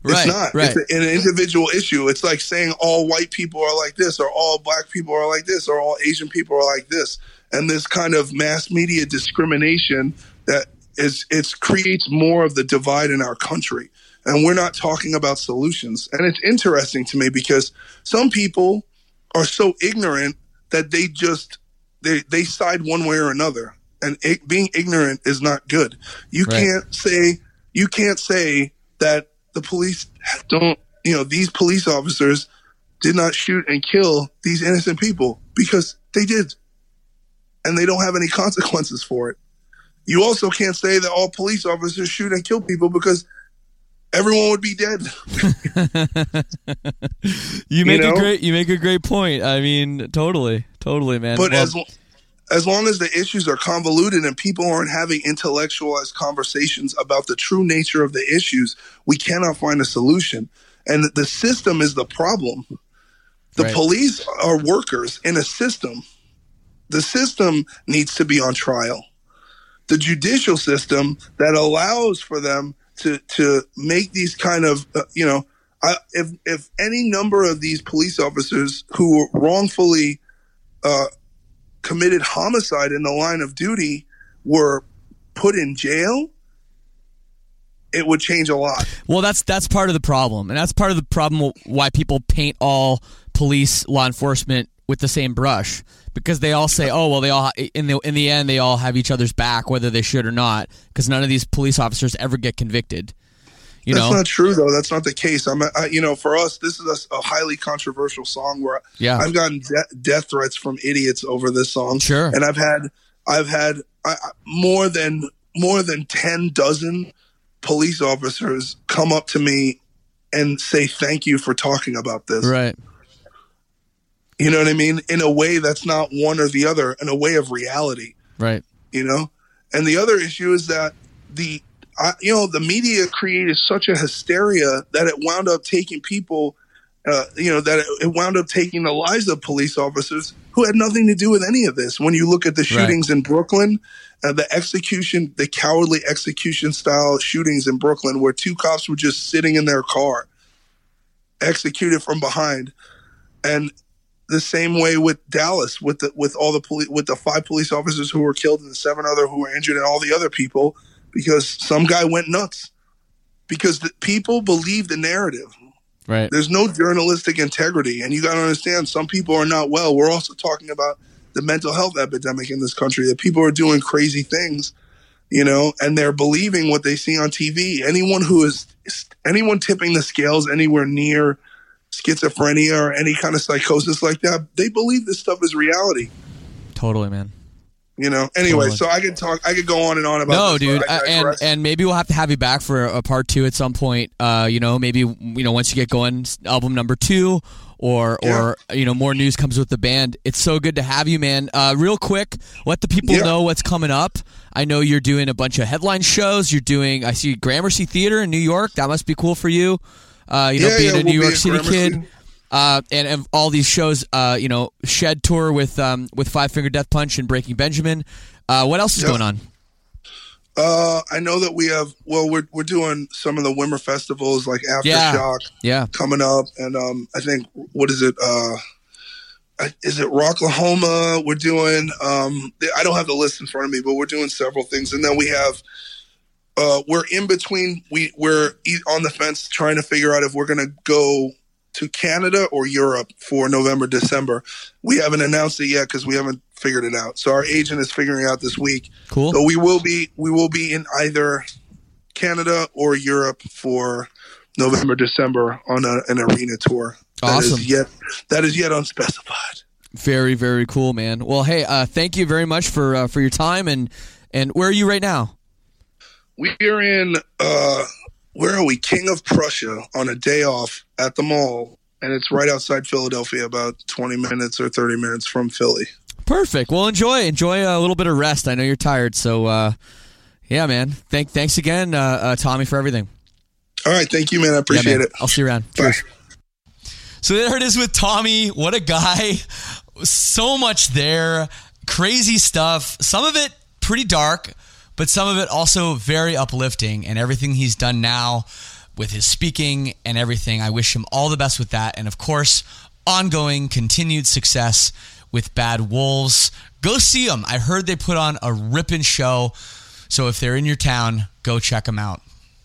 Right, it's not. right. It's an individual issue. It's like saying all white people are like this, or all black people are like this, or all Asian people are like this. And this kind of mass media discrimination that is it creates more of the divide in our country. And we're not talking about solutions. And it's interesting to me because some people are so ignorant that they just they they side one way or another. And it, being ignorant is not good. You Right. can't say you can't say that the police don't, you know, these police officers did not shoot and kill these innocent people, because they did. And they don't have any consequences for it. You also can't say that all police officers shoot and kill people, because everyone would be dead. You make You know? a great you make a great point. I mean, totally, totally, man. But Well, as as long as the issues are convoluted and people aren't having intellectualized conversations about the true nature of the issues, we cannot find a solution. And the system is the problem. The Right. police are workers in a system. The system needs to be on trial. The judicial system that allows for them to to make these kind of, uh, you know, I, if if any number of these police officers who were wrongfully uh, committed homicide in the line of duty were put in jail, it would change a lot. Well, that's that's part of the problem, and that's part of the problem why people paint all police, law enforcement with the same brush, because they all say, "Oh, well, they all in the in the end they all have each other's back, whether they should or not," because none of these police officers ever get convicted. You That's know, not true, though. That's not the case. I'm, I, you know, for us, this is a, a highly controversial song where Yeah. I've gotten de- death threats from idiots over this song. Sure. And I've had, I've had I, I- more than more than ten dozen police officers come up to me and say thank you for talking about this. right? You know what I mean? In a way that's not one or the other, in a way of reality. Right. You know, and the other issue is that the I, you know the media created such a hysteria that it wound up taking people, uh, you know, that it, it wound up taking the lives of police officers who had nothing to do with any of this. When you look at the shootings in Brooklyn, uh, the execution, the cowardly execution style shootings in Brooklyn, where two cops were just sitting in their car, executed from behind, and the same way with Dallas, with the with all the police, with the five police officers who were killed and the seven other who were injured, and all the other people, because some guy went nuts. Because the people believe the narrative. Right. There's no journalistic integrity, and you got to understand, some people are not well. We're also talking about the mental health epidemic in this country. That people are doing crazy things, you know, and they're believing what they see on T V. Anyone who is anyone tipping the scales anywhere near schizophrenia or any kind of psychosis like that, they believe this stuff is reality. Totally, man. You know. Anyway, Totally. so I could talk. I could go on and on about. No, this, dude, but I uh, and digress. and maybe we'll have to have you back for a, a part two at some point. Uh, you know, maybe you know once you get going, s- album number two, or Yeah. or you know more news comes with the band. It's so good to have you, man. Uh, real quick, let the people Yeah. know what's coming up. I know you're doing a bunch of headline shows. You're doing. I see Gramercy Theater in New York. That must be cool for you. Uh, you know, Yeah, being yeah, a New we'll be York at City Gramercy. kid. Uh, and, and all these shows, uh, you know, Shed tour with um, with Five Finger Death Punch and Breaking Benjamin. Uh, what else is Yeah. going on? Uh, I know that we have. Well, we're we're doing some of the Wimmer festivals like Yeah. Aftershock Yeah. coming up, and um, I think what is it? Uh, is it Rocklahoma? We're doing. Um, I don't have the list in front of me, but we're doing several things, and then we have. Uh, we're in between. We we're e- on the fence trying to figure out if we're going to go to Canada or Europe for November, December. We haven't announced it yet because we haven't figured it out. So our agent is figuring out this week. Cool. So we will be we will be in either Canada or Europe for November, December on a, an arena tour. That Awesome. is yet that is yet unspecified. Very, very cool, man. Well, hey, uh, thank you very much for uh, for your time. And and where are you right now? We are in uh, where are we? King of Prussia on a day off at the mall, and it's right outside Philadelphia, about twenty minutes or thirty minutes from Philly. Perfect. Well, enjoy enjoy a little bit of rest. I know you're tired, so uh, yeah, man. Thank thanks again, uh, uh, Tommy, for everything. All right, thank you, man. I Yeah, appreciate man. it. I'll see you around. Bye. So there it is with Tommy. What a guy. So much there. Crazy stuff. Some of it pretty dark, but some of it also very uplifting. And everything he's done now with his speaking and everything. I wish him all the best with that. And of course, ongoing, continued success with Bad Wolves. Go see them. I heard they put on a ripping show. So if they're in your town, go check them out.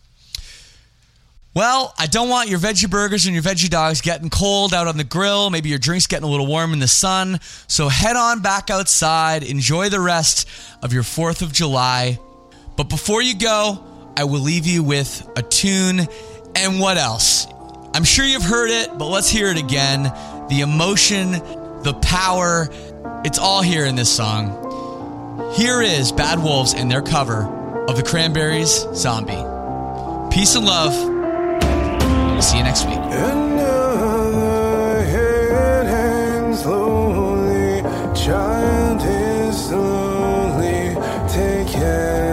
Well, I don't want your veggie burgers and your veggie dogs getting cold out on the grill. Maybe your drink's getting a little warm in the sun. So head on back outside. Enjoy the rest of your fourth of July. But before you go, I will leave you with a tune. And what else? I'm sure you've heard it, but let's hear it again. The emotion, the power, it's all here in this song. Here is Bad Wolves and their cover of the Cranberries' Zombie. Peace and love. See you next week. Another head hangs slowly, child is slowly taken,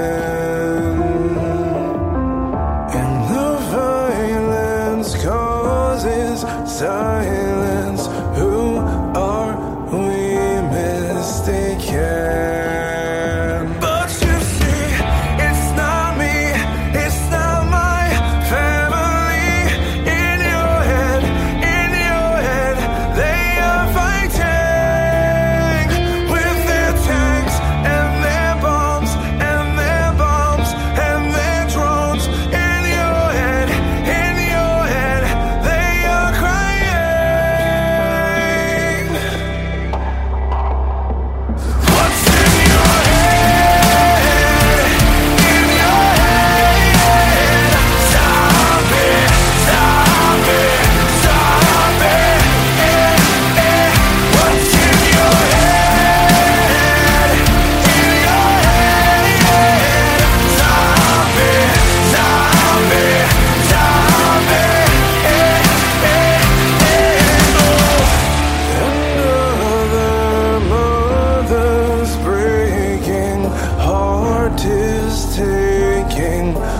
and the violence causes silence. Who are we mistaken? But you see, it's not me, it's not my family. Taking